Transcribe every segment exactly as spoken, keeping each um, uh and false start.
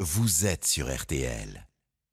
Vous êtes sur R T L.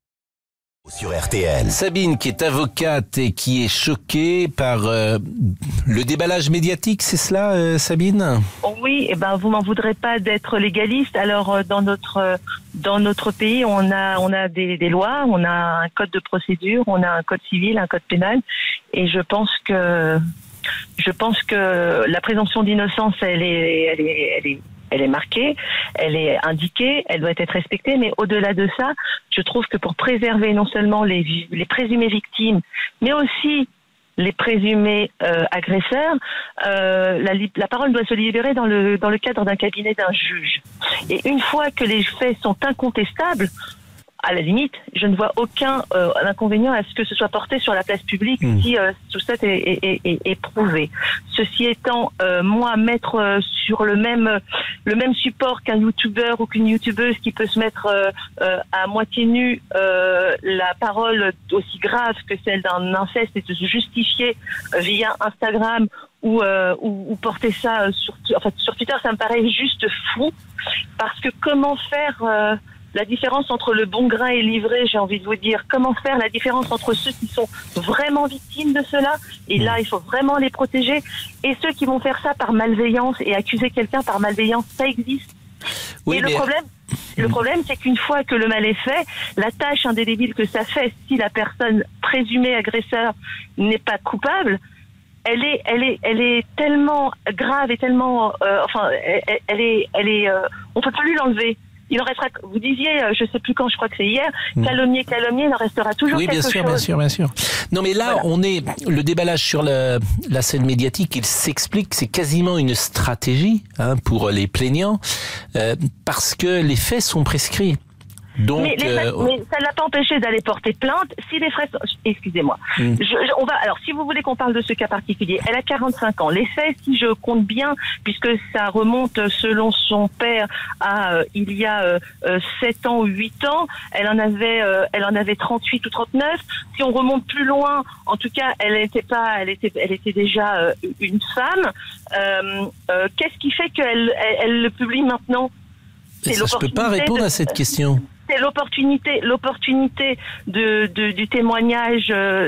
Sur R T L. Sabine, qui est avocate et qui est choquée par euh, le déballage médiatique, c'est cela, euh, Sabine ? Oui, et ben vous m'en voudrez pas d'être légaliste. Alors euh, dans notre euh, dans notre pays, on a on a des, des lois, on a un code de procédure, on a un code civil, un code pénal, et je pense que je pense que la présomption d'innocence, elle est elle est elle est Elle est marquée, elle est indiquée, elle doit être respectée, mais au-delà de ça, je trouve que pour préserver non seulement les, les présumées victimes, mais aussi les présumés euh, agresseurs, euh, la, la parole doit se libérer dans le, dans le cadre d'un cabinet d'un juge. Et une fois que les faits sont incontestables, à la limite, je ne vois aucun euh, inconvénient à ce que ce soit porté sur la place publique mmh. si euh, tout ça est, est, est, est prouvé. Ceci étant, euh, moi, mettre euh, sur le même le même support qu'un youtubeur ou qu'une youtubeuse qui peut se mettre euh, euh, à moitié nu euh, la parole aussi grave que celle d'un inceste et de se justifier euh, via Instagram ou, euh, ou, ou porter ça sur, enfin, sur Twitter, ça me paraît juste fou. Parce que comment faire... Euh, la différence entre le bon grain et l'ivré, j'ai envie de vous dire. Comment faire la différence entre ceux qui sont vraiment victimes de cela, et là, il faut vraiment les protéger, et ceux qui vont faire ça par malveillance et accuser quelqu'un par malveillance, ça existe. Oui, et le mais... problème, le problème, c'est qu'une fois que le mal est fait, la tâche indélébile que ça fait, si la personne présumée agresseur n'est pas coupable, elle est, elle est, elle est tellement grave et tellement, euh, enfin, elle, elle est, elle est, euh, on peut plus l'enlever. Il en restera, vous disiez, je sais plus quand, je crois que c'est hier, calomnier, calomnier, il en restera toujours oui, quelque chose. Oui, bien sûr, bien sûr, bien sûr. Non, mais là, voilà. on est, le déballage sur le, la scène médiatique, il s'explique, c'est quasiment une stratégie, hein, pour les plaignants, euh, parce que les faits sont prescrits. Donc, mais, les, euh, mais ça ne l'a pas empêché d'aller porter plainte. Si les frais, sont, excusez-moi, mm. je, je, on va. Alors, si vous voulez qu'on parle de ce cas particulier, elle a quarante-cinq ans. Les faits, si je compte bien, puisque ça remonte selon son père à euh, il y a euh, sept ans ou huit ans, elle en avait, euh, elle en avait trente-huit ou trente-neuf. Si on remonte plus loin, en tout cas, elle n'était pas, elle était, elle était déjà euh, une femme. Euh, euh, qu'est-ce qui fait qu'elle, elle, elle le publie maintenant ? C'est ça, je peux pas répondre de, à cette question. C'est l'opportunité, l'opportunité de, de du témoignage de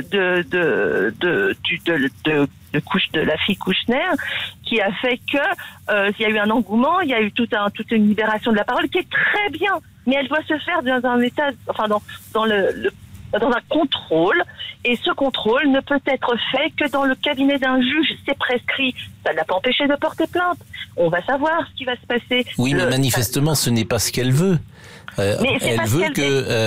de de de, de, de, de, couche, de la fille Kouchner qui a fait que euh, il y a eu un engouement, il y a eu tout un toute une libération de la parole qui est très bien, mais elle doit se faire dans un état, enfin dans dans le, le dans un contrôle, et ce contrôle ne peut être fait que dans le cabinet d'un juge. C'est prescrit. Ça ne l'a pas empêché de porter plainte. On va savoir ce qui va se passer. Oui, le... mais manifestement, ce n'est pas ce qu'elle veut. Euh, elle veut qu'elle que euh,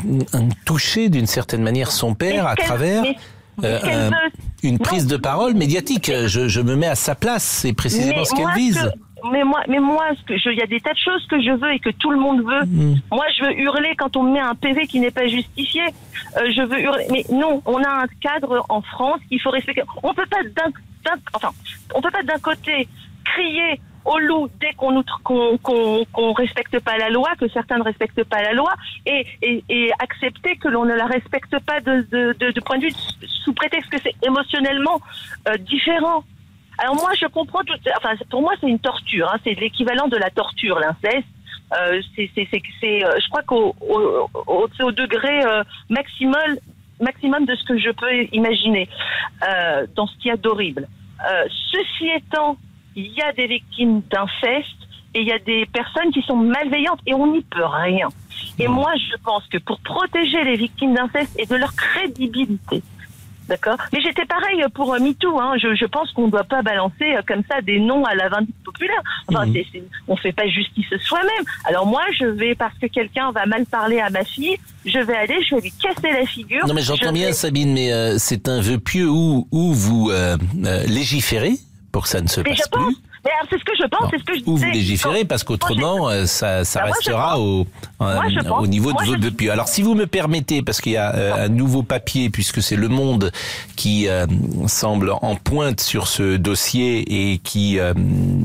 toucher d'une certaine manière son père à travers mais, euh, un, une prise non. de parole médiatique. Je, je me mets à sa place. C'est précisément mais ce qu'elle vise. Que... Mais moi, mais moi, il y a des tas de choses que je veux et que tout le monde veut. Mmh. Moi, je veux hurler quand on me met un P V qui n'est pas justifié. Euh, je veux hurler. Mais non, on a un cadre en France qu'il faut respecter. On peut pas d'un, d'un, enfin, on peut pas d'un côté crier au loup dès qu'on nous qu'on qu'on qu'on respecte pas la loi, que certains ne respectent pas la loi, et et, et accepter que l'on ne la respecte pas de de de, de point de vue sous prétexte que c'est émotionnellement euh, différent. Alors moi, je comprends tout. Enfin, pour moi, c'est une torture. Hein, c'est l'équivalent de la torture, l'inceste. Euh, c'est, c'est, c'est, c'est, euh, je crois qu'au au, au, au degré euh, maximum, maximum de ce que je peux imaginer euh, dans ce qu'il y a d'horrible. Euh, ceci étant, il y a des victimes d'inceste et il y a des personnes qui sont malveillantes et on n'y peut rien. Et moi, je pense que pour protéger les victimes d'inceste et de leur crédibilité. D'accord. Mais j'étais pareil pour euh, MeToo. Hein. Je, je pense qu'on ne doit pas balancer euh, comme ça des noms à la vindicte populaire. Enfin, mmh. c'est, c'est, on ne fait pas justice soi-même. Alors moi, je vais, parce que quelqu'un va mal parler à ma fille, je vais aller, je vais lui casser la figure. Non mais j'entends je bien vais... Sabine, mais euh, c'est un vœu pieux où, où vous euh, euh, légiférez pour que ça ne se mais passe je plus. Pense. Mais alors, c'est ce que je pense, non. c'est ce que je disais. Ou vous légiférez, parce qu'autrement, moi, ça, ça bah, restera au, euh, au niveau moi, de vos vœux. Alors, si vous me permettez, parce qu'il y a euh, un nouveau papier, puisque c'est Le Monde qui euh, semble en pointe sur ce dossier et qui euh,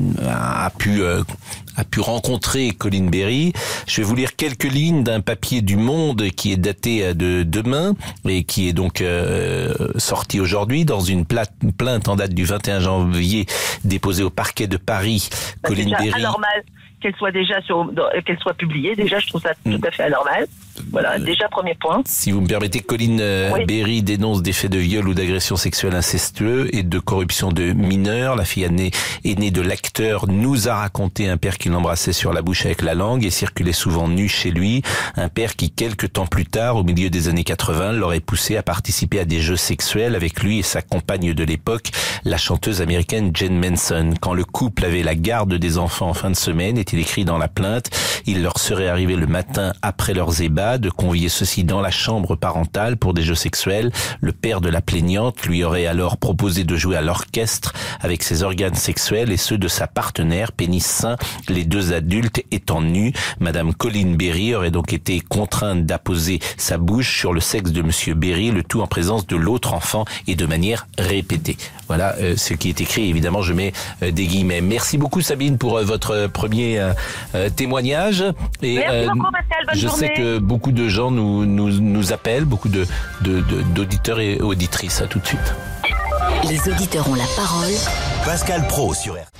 a pu euh, a pu rencontrer Colline Berry, je vais vous lire quelques lignes d'un papier du Monde qui est daté de demain et qui est donc euh, sorti aujourd'hui dans une plainte en date du vingt et un janvier déposée au parquet de Paris. Bah, Colline c'est Berry. Anormal. qu'elle soit déjà sur, qu'elle soit publiée. Déjà, je trouve ça mmh. tout à fait anormal. Voilà, déjà premier point. Si vous me permettez, Colline oui. Berry dénonce des faits de viol ou d'agression sexuelle incestueux et de corruption de mineurs. La fille aînée, aînée de l'acteur nous a raconté un père qui l'embrassait sur la bouche avec la langue et circulait souvent nu chez lui. Un père qui, quelques temps plus tard, au milieu des années quatre-vingts, l'aurait poussé à participer à des jeux sexuels avec lui et sa compagne de l'époque, la chanteuse américaine Jen Manson. Quand le couple avait la garde des enfants en fin de semaine, est-il écrit dans la plainte, il leur serait arrivé le matin après leurs ébats de convier ceux-ci dans la chambre parentale pour des jeux sexuels. Le père de la plaignante lui aurait alors proposé de jouer à l'orchestre avec ses organes sexuels et ceux de sa partenaire, pénis sain, les deux adultes étant nus. Madame Colline Berry aurait donc été contrainte d'apposer sa bouche sur le sexe de Monsieur Berry, le tout en présence de l'autre enfant et de manière répétée. Voilà euh, ce qui est écrit. Évidemment, je mets euh, des guillemets. Merci beaucoup, Sabine, pour euh, votre premier euh, euh, témoignage. Et, Merci euh, beaucoup, Pascal. Bonne je journée. sais que beaucoup de gens nous, nous, nous appellent, beaucoup de, de, de, d'auditeurs et auditrices. À tout de suite. Les auditeurs ont la parole. Pascal Praud sur R T L.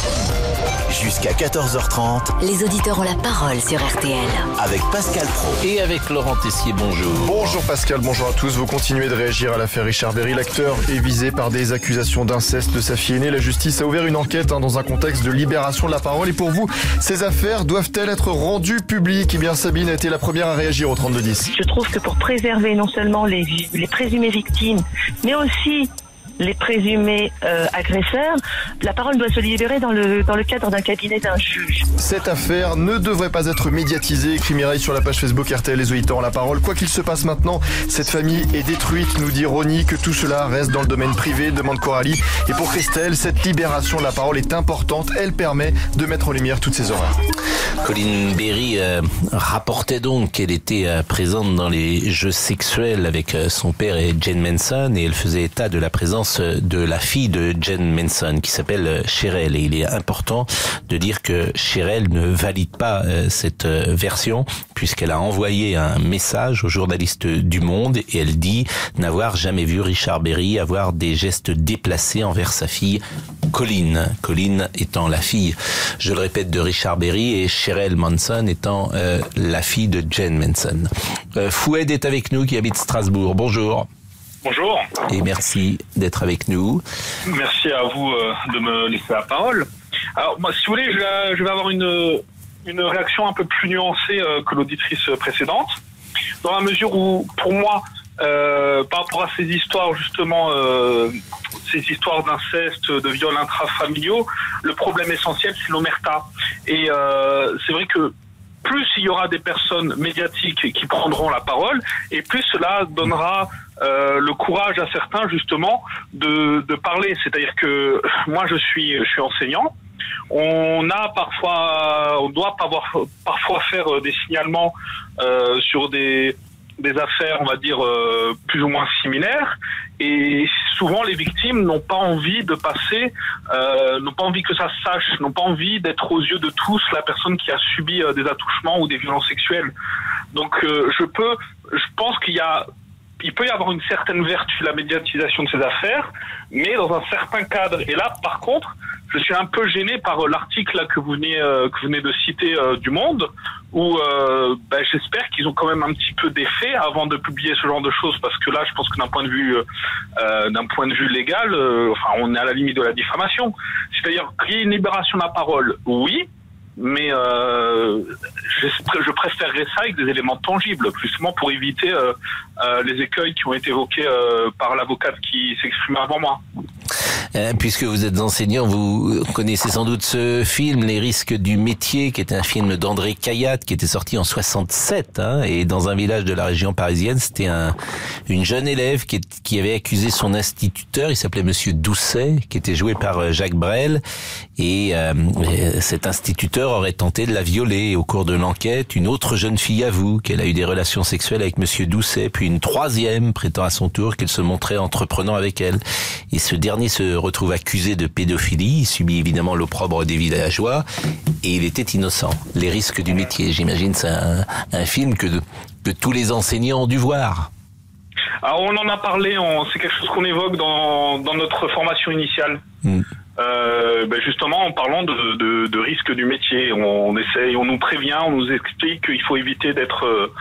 Jusqu'à quatorze heures trente. Les auditeurs ont la parole sur R T L. Avec Pascal Praud. Et avec Laurent Tessier, bonjour. Bonjour Pascal, bonjour à tous. Vous continuez de réagir à l'affaire Richard Berry. L'acteur est visé par des accusations d'inceste de sa fille aînée. La justice a ouvert une enquête hein, dans un contexte de libération de la parole. Et pour vous, ces affaires doivent-elles être rendues publiques? Eh bien, Sabine a été la première à réagir au trente-deux dix. Je trouve que pour préserver non seulement les, les présumées victimes, mais aussi les présumés euh, agresseurs, la parole doit se libérer dans le, dans le cadre d'un cabinet d'un juge. Cette affaire ne devrait pas être médiatisée, écrit Mireille sur la page Facebook R T L, les auditeurs ont la parole. Quoi qu'il se passe maintenant, cette famille est détruite, nous dit Ronnie, que tout cela reste dans le domaine privé, demande Coralie. Et pour Christelle, cette libération de la parole est importante, elle permet de mettre en lumière toutes ces horreurs. Colline Berry euh, rapportait donc qu'elle était euh, présente dans les jeux sexuels avec euh, son père et Jen Manson, et elle faisait état de la présence de la fille de Jen Manson qui s'appelle Cherelle, et il est important de dire que Cherelle ne valide pas euh, cette euh, version puisqu'elle a envoyé un message aux journalistes du Monde et elle dit n'avoir jamais vu Richard Berry avoir des gestes déplacés envers sa fille Colline. Colline étant la fille, je le répète, de Richard Berry et Cherelle Manson étant euh, la fille de Jen Manson. Euh, Foued est avec nous qui habite Strasbourg. Bonjour. Bonjour. Et merci d'être avec nous. Merci à vous euh, de me laisser la parole. Alors, moi, si vous voulez, je vais, je vais avoir une, une réaction un peu plus nuancée euh, que l'auditrice précédente, dans la mesure où, pour moi, euh, par rapport à ces histoires, justement, euh, ces histoires d'inceste, de viols intrafamiliaux, le problème essentiel, c'est l'omerta. Et euh, c'est vrai que plus il y aura des personnes médiatiques qui prendront la parole, et plus cela donnera euh, le courage à certains justement de, de parler. C'est-à-dire que moi je suis je suis enseignant. On a parfois, on doit avoir, parfois faire des signalements euh, sur des des affaires, on va dire, euh, plus ou moins similaires. Et souvent, les victimes n'ont pas envie de passer, euh, n'ont pas envie que ça se sache, n'ont pas envie d'être aux yeux de tous la personne qui a subi euh, des attouchements ou des violences sexuelles. Donc, euh, je peux, je pense qu'il y a, il peut y avoir une certaine vertu de la médiatisation de ces affaires, mais dans un certain cadre. Et là, par contre, je suis un peu gêné par euh, l'article là, que vous venez, euh, que vous venez de citer euh, du Monde, où euh, ben, j'espère qu'ils ont quand même un petit peu d'effet avant de publier ce genre de choses, parce que là, je pense que d'un point de vue, euh, d'un point de vue légal, euh, enfin, on est à la limite de la diffamation. C'est-à-dire qu'il y ait une libération de la parole, oui, mais euh, je, je préférerais ça avec des éléments tangibles, justement pour éviter euh, euh, les écueils qui ont été évoqués euh, par l'avocate qui s'exprimait avant moi. Puisque vous êtes enseignant, vous connaissez sans doute ce film, Les risques du métier, qui était un film d'André Caillat, qui était sorti en soixante-sept, hein, et dans un village de la région parisienne, c'était un, une jeune élève qui, qui avait accusé son instituteur, il s'appelait Monsieur Doucet, qui était joué par Jacques Brel, et euh, cet instituteur aurait tenté de la violer. Au cours de l'enquête, une autre jeune fille avoue qu'elle a eu des relations sexuelles avec Monsieur Doucet, puis une troisième prétend à son tour qu'elle se montrait entreprenant avec elle. Et ce dernier se retrouve accusé de pédophilie, il subit évidemment l'opprobre des villageois, et il était innocent. Les risques du métier, j'imagine, c'est un, un film que, que tous les enseignants ont dû voir. Alors on en a parlé, on, c'est quelque chose qu'on évoque dans, dans notre formation initiale. Mmh. euh, ben justement en parlant de, de, de risques du métier. On, on essaye, on nous prévient, on nous explique qu'il faut éviter d'être, euh,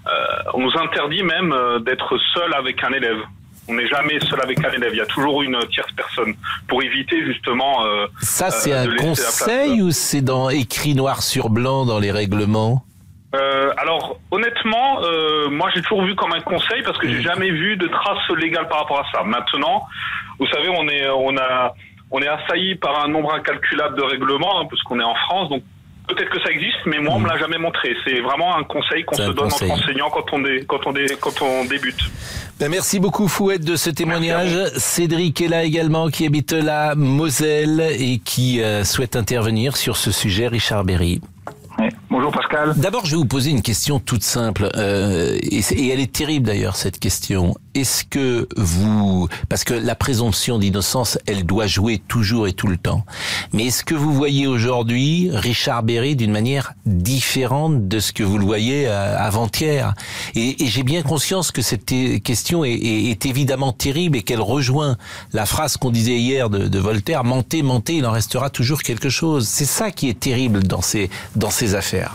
on nous interdit même d'être seul avec un élève. On n'est jamais seul avec un élève, il y a toujours une tierce personne pour éviter justement... Euh, Ça c'est euh, un conseil ou c'est dans écrit noir sur blanc dans les règlements? euh, Alors honnêtement, euh, moi j'ai toujours vu comme un conseil parce que j'ai jamais vu de traces légales par rapport à ça. Maintenant, vous savez, on est, on a, on est assailli par un nombre incalculable de règlements hein, parce qu'on est en France, donc peut-être que ça existe, mais moi, on me l'a jamais montré. C'est vraiment un conseil qu'on se donne conseil. entre enseignants quand on, dé, quand, on dé, quand on débute. Ben merci beaucoup, Fouette, de ce témoignage. Cédric est là également, qui habite la Moselle et qui euh, souhaite intervenir sur ce sujet. Richard Berry. Oui. Bonjour Pascal. D'abord, je vais vous poser une question toute simple, euh, et, et elle est terrible d'ailleurs, cette question. Est-ce que vous... Parce que la présomption d'innocence, elle doit jouer toujours et tout le temps. Mais est-ce que vous voyez aujourd'hui Richard Berry d'une manière différente de ce que vous le voyez euh, avant-hier? Et, et j'ai bien conscience que cette question est, est, est évidemment terrible et qu'elle rejoint la phrase qu'on disait hier de, de Voltaire, « Mentez, mentez, il en restera toujours quelque chose ». C'est ça qui est terrible dans ces, dans ces affaires.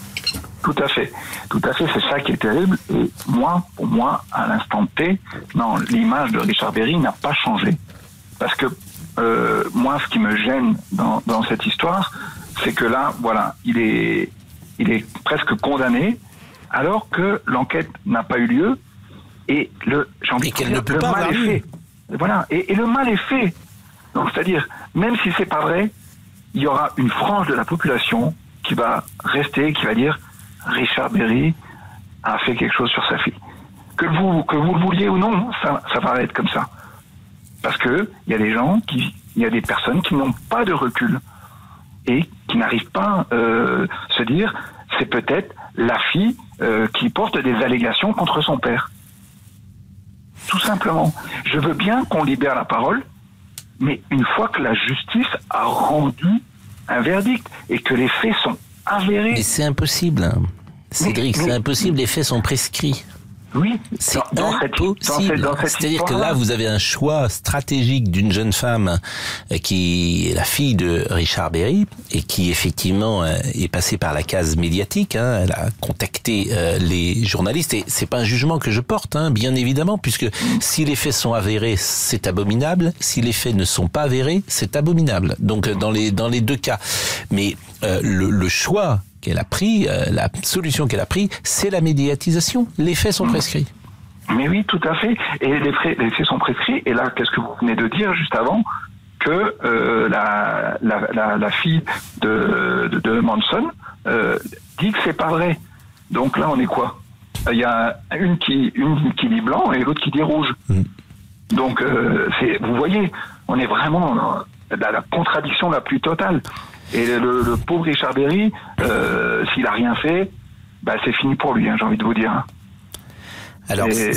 Tout à fait, tout à fait, c'est ça qui est terrible. Et moi, pour moi, à l'instant T, non, l'image de Richard Berry n'a pas changé. Parce que euh, moi, ce qui me gêne dans, dans cette histoire, c'est que là, voilà, il est, il est presque condamné, alors que l'enquête n'a pas eu lieu, et le, j'ai envie et de qu'elle dire, ne peut le pas mal est fait. Voilà, et, et le mal est fait. Donc, c'est-à-dire, même si c'est pas vrai, il y aura une frange de la population qui va rester, qui va dire Richard Berry a fait quelque chose sur sa fille. Que vous, que vous le vouliez ou non, ça, ça va être comme ça. Parce que il y a des gens qui, il y a des personnes qui n'ont pas de recul et qui n'arrivent pas à euh, se dire c'est peut-être la fille euh, qui porte des allégations contre son père. Tout simplement. Je veux bien qu'on libère la parole, mais une fois que la justice a rendu un verdict et que les faits sont avérés. Mais c'est impossible, hein. Cédric, mais, mais, c'est impossible, les faits sont prescrits. Oui, c'est dans, impossible. Dans cette, dans cette C'est-à-dire que là, vous avez un choix stratégique d'une jeune femme qui est la fille de Richard Berry et qui effectivement est passée par la case médiatique. Hein. Elle a contacté euh, les journalistes et c'est pas un jugement que je porte, hein, bien évidemment, puisque si les faits sont avérés, c'est abominable. Si les faits ne sont pas avérés, c'est abominable. Donc dans les dans les deux cas, mais euh, le, le choix qu'elle a pris, euh, la solution qu'elle a pris, c'est la médiatisation. Les faits sont prescrits. Mais oui, tout à fait. Et les faits, les faits sont prescrits. Et là, qu'est-ce que vous venez de dire juste avant? Que euh, la, la, la, la fille de, de, de Manson euh, dit que c'est pas vrai. Donc là, on est quoi? Il y a une qui, une qui dit blanc et l'autre qui dit rouge. Mmh. Donc, euh, c'est, vous voyez, on est vraiment dans la, la contradiction la plus totale. Et le, le pauvre Richard Berry, euh, s'il a rien fait, bah c'est fini pour lui, hein, j'ai envie de vous dire. Alors, c'est...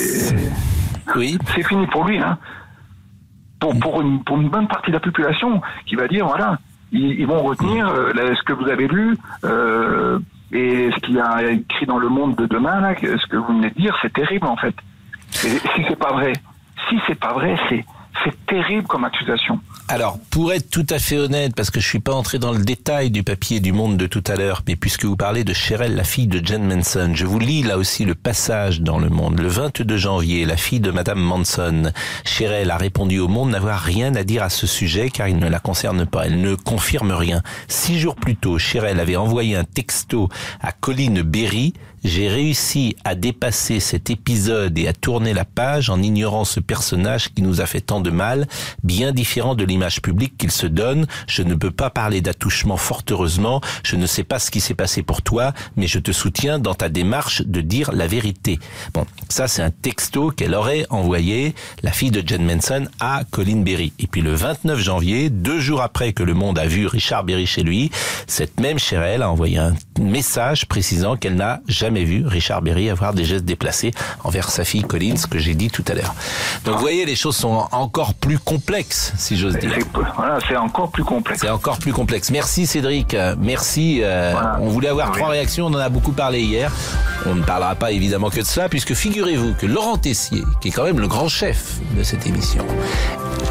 oui, c'est fini pour lui, hein. Pour pour une pour une bonne partie de la population qui va dire voilà, ils, ils vont retenir euh, ce que vous avez lu euh, et ce qu'il y a écrit dans Le Monde de demain là, ce que vous venez de dire, c'est terrible en fait. Et si c'est pas vrai, si c'est pas vrai, c'est c'est terrible comme accusation. Alors, pour être tout à fait honnête, parce que je suis pas entré dans le détail du papier du Monde de tout à l'heure, mais puisque vous parlez de Cheryl, la fille de Jen Manson, je vous lis là aussi le passage dans Le Monde. Le vingt-deux janvier, la fille de Madame Manson, Cheryl, a répondu au Monde n'avoir rien à dire à ce sujet car il ne la concerne pas. Elle ne confirme rien. Six jours plus tôt, Cheryl avait envoyé un texto à Colin Berry. J'ai réussi à dépasser cet épisode et à tourner la page en ignorant ce personnage qui nous a fait tant de mal, bien différent de l'image publique qu'il se donne. Je ne peux pas parler d'attouchement fort heureusement. Je ne sais pas ce qui s'est passé pour toi, mais je te soutiens dans ta démarche de dire la vérité. Bon, ça c'est un texto qu'elle aurait envoyé, la fille de Jen Manson, à Colin Berry. Et puis le vingt-neuf janvier, deux jours après que le Monde a vu Richard Berry chez lui, cette même Cheryl a envoyé un message précisant qu'elle n'a jamais vu Richard Berry avoir des gestes déplacés envers sa fille Colin, ce que j'ai dit tout à l'heure. Donc vous voyez, les choses sont encore plus complexes, si j'ose dire. C'est, voilà, c'est encore plus complexe. C'est encore plus complexe. Merci Cédric, merci. Euh, voilà. On voulait avoir oui. trois réactions, on en a beaucoup parlé hier. On ne parlera pas évidemment que de cela, puisque figurez-vous que Laurent Tessier, qui est quand même le grand chef de cette émission,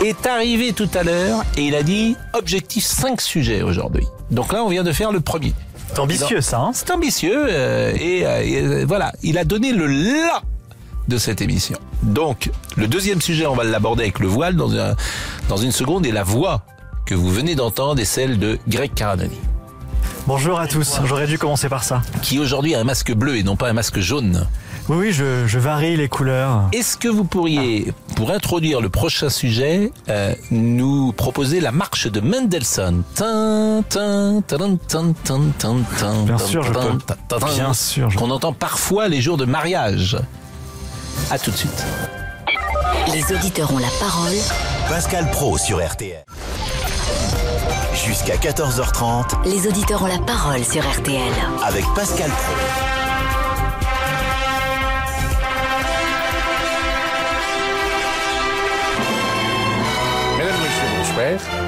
est arrivé tout à l'heure et il a dit objectif cinq sujets aujourd'hui. Donc là, on vient de faire le premier. C'est ambitieux, ça, hein? C'est ambitieux euh, et, euh, et euh, voilà, il a donné le là de cette émission. Donc, le deuxième sujet, on va l'aborder avec le voile dans, un, dans une seconde, et la voix que vous venez d'entendre est celle de Greg Caradoni. Bonjour à tous, j'aurais dû commencer par ça. Qui aujourd'hui a un masque bleu et non pas un masque jaune. Oui, oui, je, je varie les couleurs. Est-ce que vous pourriez, pour introduire le prochain sujet, euh, nous proposer la marche de Mendelssohn? Tin, tin, tin, tin, tin, tin, tin, Bien sûr, je peux. Bien sûr. Je... Qu'on entend parfois les jours de mariage. À tout de suite. Les auditeurs ont la parole. Pascal Praud sur R T L. Jusqu'à quatorze heures trente. Les auditeurs ont la parole sur R T L. Avec Pascal Praud. Mesdames, Messieurs, bonsoir.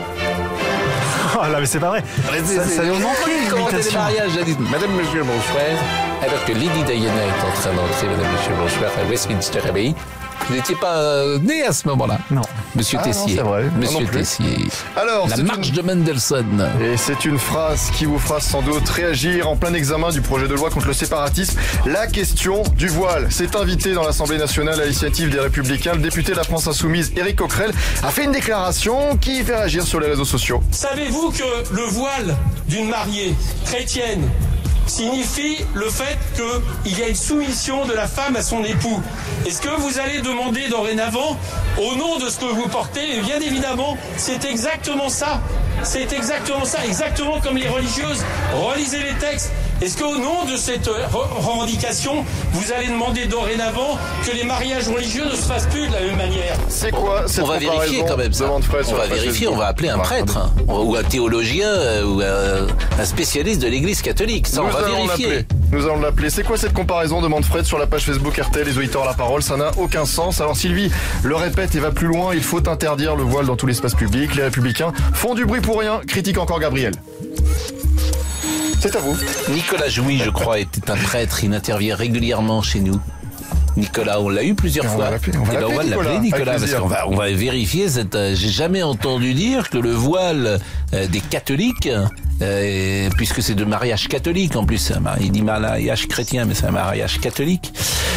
Oh là, mais c'est pas vrai. Ça, ça nous manquait l'imitation. Madame, Monsieur, bonsoir. Alors que Lady Diana est en train d'entrer, Madame, Monsieur, bonsoir, à Westminster Abbey. Vous n'étiez pas euh, né à ce moment-là? Non. Monsieur ah Tessier. Non, c'est vrai. Monsieur Tessier. Alors, la marche une... de Mendelssohn. Et c'est une phrase qui vous fera sans doute réagir en plein examen du projet de loi contre le séparatisme. La question du voile. C'est invité dans l'Assemblée nationale à l'initiative des Républicains. Le député de la France Insoumise, Éric Coquerel, a fait une déclaration qui fait réagir sur les réseaux sociaux. Savez-vous que le voile d'une mariée chrétienne signifie le fait qu'il y a une soumission de la femme à son époux? Est-ce que vous allez demander dorénavant, au nom de ce que vous portez? Et bien évidemment, c'est exactement ça. C'est exactement ça, exactement comme les religieuses. Relisez les textes. Est-ce qu'au nom de cette revendication, vous allez demander dorénavant que les mariages religieux ne se fassent plus de la même manière? C'est quoi cette On va vérifier quand même ça. On va vérifier, on va appeler un prêtre, hein, ou un théologien, euh, ou un, un spécialiste de l'église catholique. Ça, Nous on va vérifier. Nous allons l'appeler. C'est quoi cette comparaison, demande Fred sur la page Facebook R T L, les auditeurs à la parole. Ça n'a aucun sens. Alors Sylvie le répète et va plus loin. Il faut interdire le voile dans tout l'espace public. Les Républicains font du bruit pour rien. Critique encore Gabriel. C'est à vous. Nicolas Jouy, je crois, était un prêtre. Il intervient régulièrement chez nous. Nicolas, on l'a eu plusieurs on fois. Va on va, eh ben, on va l'appeler Nicolas, parce qu'on va, on va vérifier cette. Euh, j'ai jamais entendu dire que le voile euh, des catholiques, euh, puisque c'est de mariage catholique en plus, il dit mariage chrétien, mais c'est un mariage catholique,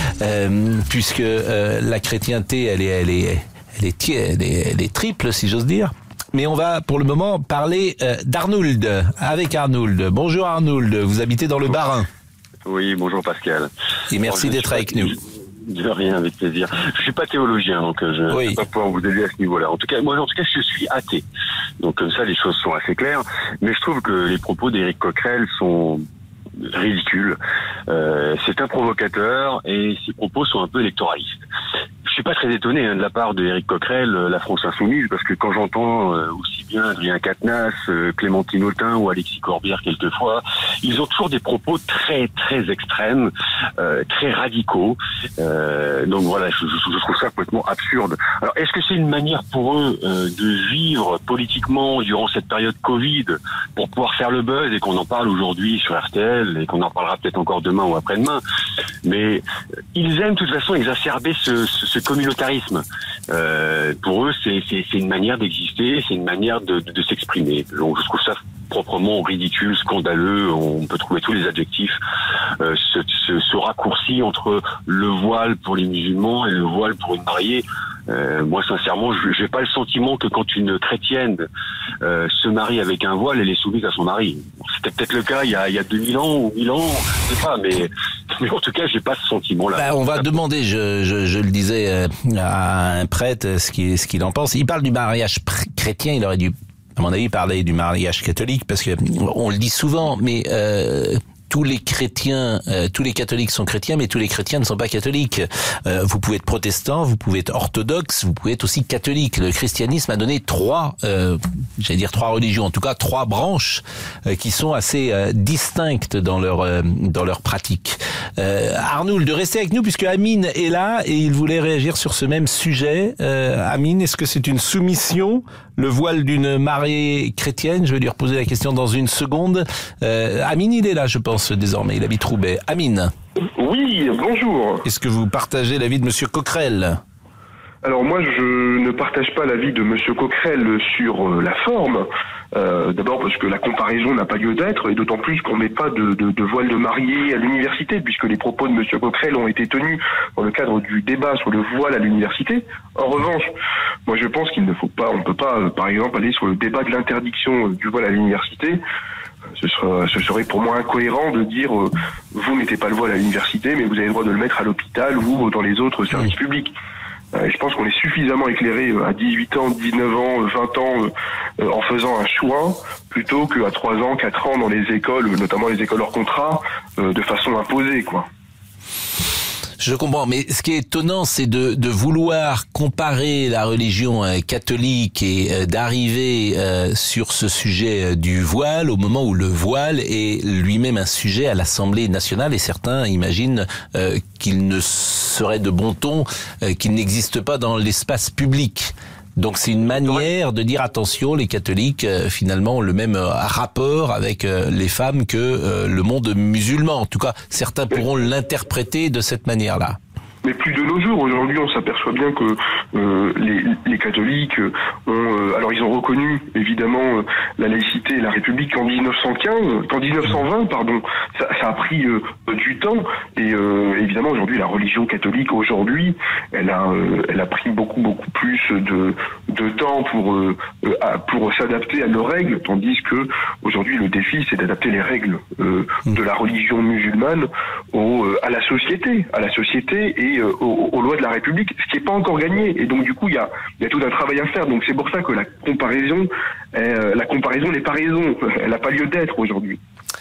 euh, puisque euh, la chrétienté, elle est, elle est, elle est, elle est, elle est triple, si j'ose dire. Mais on va pour le moment parler euh, d'Arnould, avec Arnould. Bonjour Arnould, vous habitez dans le Bas-Rhin. Oui, bonjour Pascal. Et merci bon, d'être avec nous. De rien, avec plaisir. Je suis pas théologien, donc je ne oui. vais pas pouvoir vous aider à ce niveau-là. En tout cas, moi, en tout cas, je suis athée. Donc comme ça, les choses sont assez claires. Mais je trouve que les propos d'Éric Coquerel sont ridicules. Euh, c'est un provocateur et ses propos sont un peu électoralistes. Je suis pas très étonné hein, de la part de Éric Coquerel, euh, la France Insoumise, parce que quand j'entends euh, aussi bien Adrien Quatennens, euh, Clémentine Autain ou Alexis Corbière quelquefois, ils ont toujours des propos très très extrêmes, euh, très radicaux. Euh, donc voilà, je, je trouve ça complètement absurde. Alors est-ce que c'est une manière pour eux euh, de vivre politiquement durant cette période Covid pour pouvoir faire le buzz et qu'on en parle aujourd'hui sur R T L et qu'on en parlera peut-être encore demain ou après-demain? Mais ils aiment de toute façon exacerber ce, ce, ce communautarisme. Euh, pour eux, c'est, c'est, c'est une manière d'exister, c'est une manière de, de, de s'exprimer. Donc, je trouve ça proprement ridicule, scandaleux. On peut trouver tous les adjectifs. Euh, ce, ce, ce raccourci entre le voile pour les musulmans et le voile pour une mariée. Euh, moi, sincèrement, je n'ai pas le sentiment que quand une chrétienne euh, se marie avec un voile, elle est soumise à son mari. C'était peut-être le cas il y a, il y a deux mille ans ou mille ans, je sais pas, mais, mais en tout cas, j'ai pas ce sentiment-là. Bah, on va demander, je, je, je le disais euh, à un prêtre, ce qu'il, ce qu'il en pense. Il parle du mariage pr- chrétien, il aurait dû, à mon avis, parler du mariage catholique, parce que on le dit souvent, mais euh, tous les chrétiens, euh, tous les catholiques sont chrétiens, mais tous les chrétiens ne sont pas catholiques. Euh, vous pouvez être protestant, vous pouvez être orthodoxe, vous pouvez être aussi catholique. Le christianisme a donné trois, euh, j'allais dire trois religions, en tout cas trois branches euh, qui sont assez euh, distinctes dans leur euh, dans leur pratique. Euh, Arnould, de rester avec nous puisque Amine est là et il voulait réagir sur ce même sujet. Euh, Amine, est-ce que c'est une soumission, le voile d'une mariée chrétienne? Je vais lui reposer la question dans une seconde. Euh, Amine, il est là, je pense. Désormais, il habite Roubaix. Amine. Oui, bonjour. Est-ce que vous partagez l'avis de Monsieur Coquerel? Alors moi, je ne partage pas l'avis de Monsieur Coquerel sur euh, la forme. Euh, d'abord parce que la comparaison n'a pas lieu d'être, et d'autant plus qu'on met pas de, de, de voile de mariée à l'université, puisque les propos de Monsieur Coquerel ont été tenus dans le cadre du débat sur le voile à l'université. En revanche, moi je pense qu'il ne faut pas, on peut pas, euh, par exemple, aller sur le débat de l'interdiction euh, du voile à l'université. Ce serait, ce serait pour moi incohérent de dire euh, vous mettez pas le voile à l'université, mais vous avez le droit de le mettre à l'hôpital ou dans les autres services publics. Euh, je pense qu'on est suffisamment éclairé euh, à dix-huit ans, dix-neuf ans, vingt ans euh, euh, en faisant un choix plutôt qu'à trois ans, quatre ans dans les écoles, notamment les écoles hors contrat, euh, de façon imposée, quoi. Je comprends, mais ce qui est étonnant, c'est de, de vouloir comparer la religion euh, catholique et euh, d'arriver euh, sur ce sujet euh, du voile au moment où le voile est lui-même un sujet à l'Assemblée nationale, et certains imaginent euh, qu'il ne serait de bon ton euh, qu'il n'existe pas dans l'espace public. Donc c'est une manière de dire attention, les catholiques euh, finalement ont le même euh, rapport avec euh, les femmes que euh, le monde musulman. En tout cas, certains pourront l'interpréter de cette manière-là. Mais plus de nos jours, aujourd'hui, on s'aperçoit bien que euh, les, les catholiques ont, euh, alors ils ont reconnu évidemment euh, la laïcité et la République en dix-neuf cent quinze, qu'en dix-neuf cent vingt, pardon, ça, ça a pris euh, du temps. Et euh, évidemment, aujourd'hui, la religion catholique, aujourd'hui, elle a, euh, elle a pris beaucoup, beaucoup plus de, de temps pour, euh, pour s'adapter à nos règles, tandis que aujourd'hui, le défi, c'est d'adapter les règles euh, de la religion musulmane au, euh, à la société, à la société et Aux, aux lois de la République, ce qui n'est pas encore gagné. Et donc du coup, il y a, y a tout un travail à faire. Donc c'est pour ça que la comparaison, euh, la comparaison n'est pas raison. Elle n'a pas lieu d'être aujourd'hui.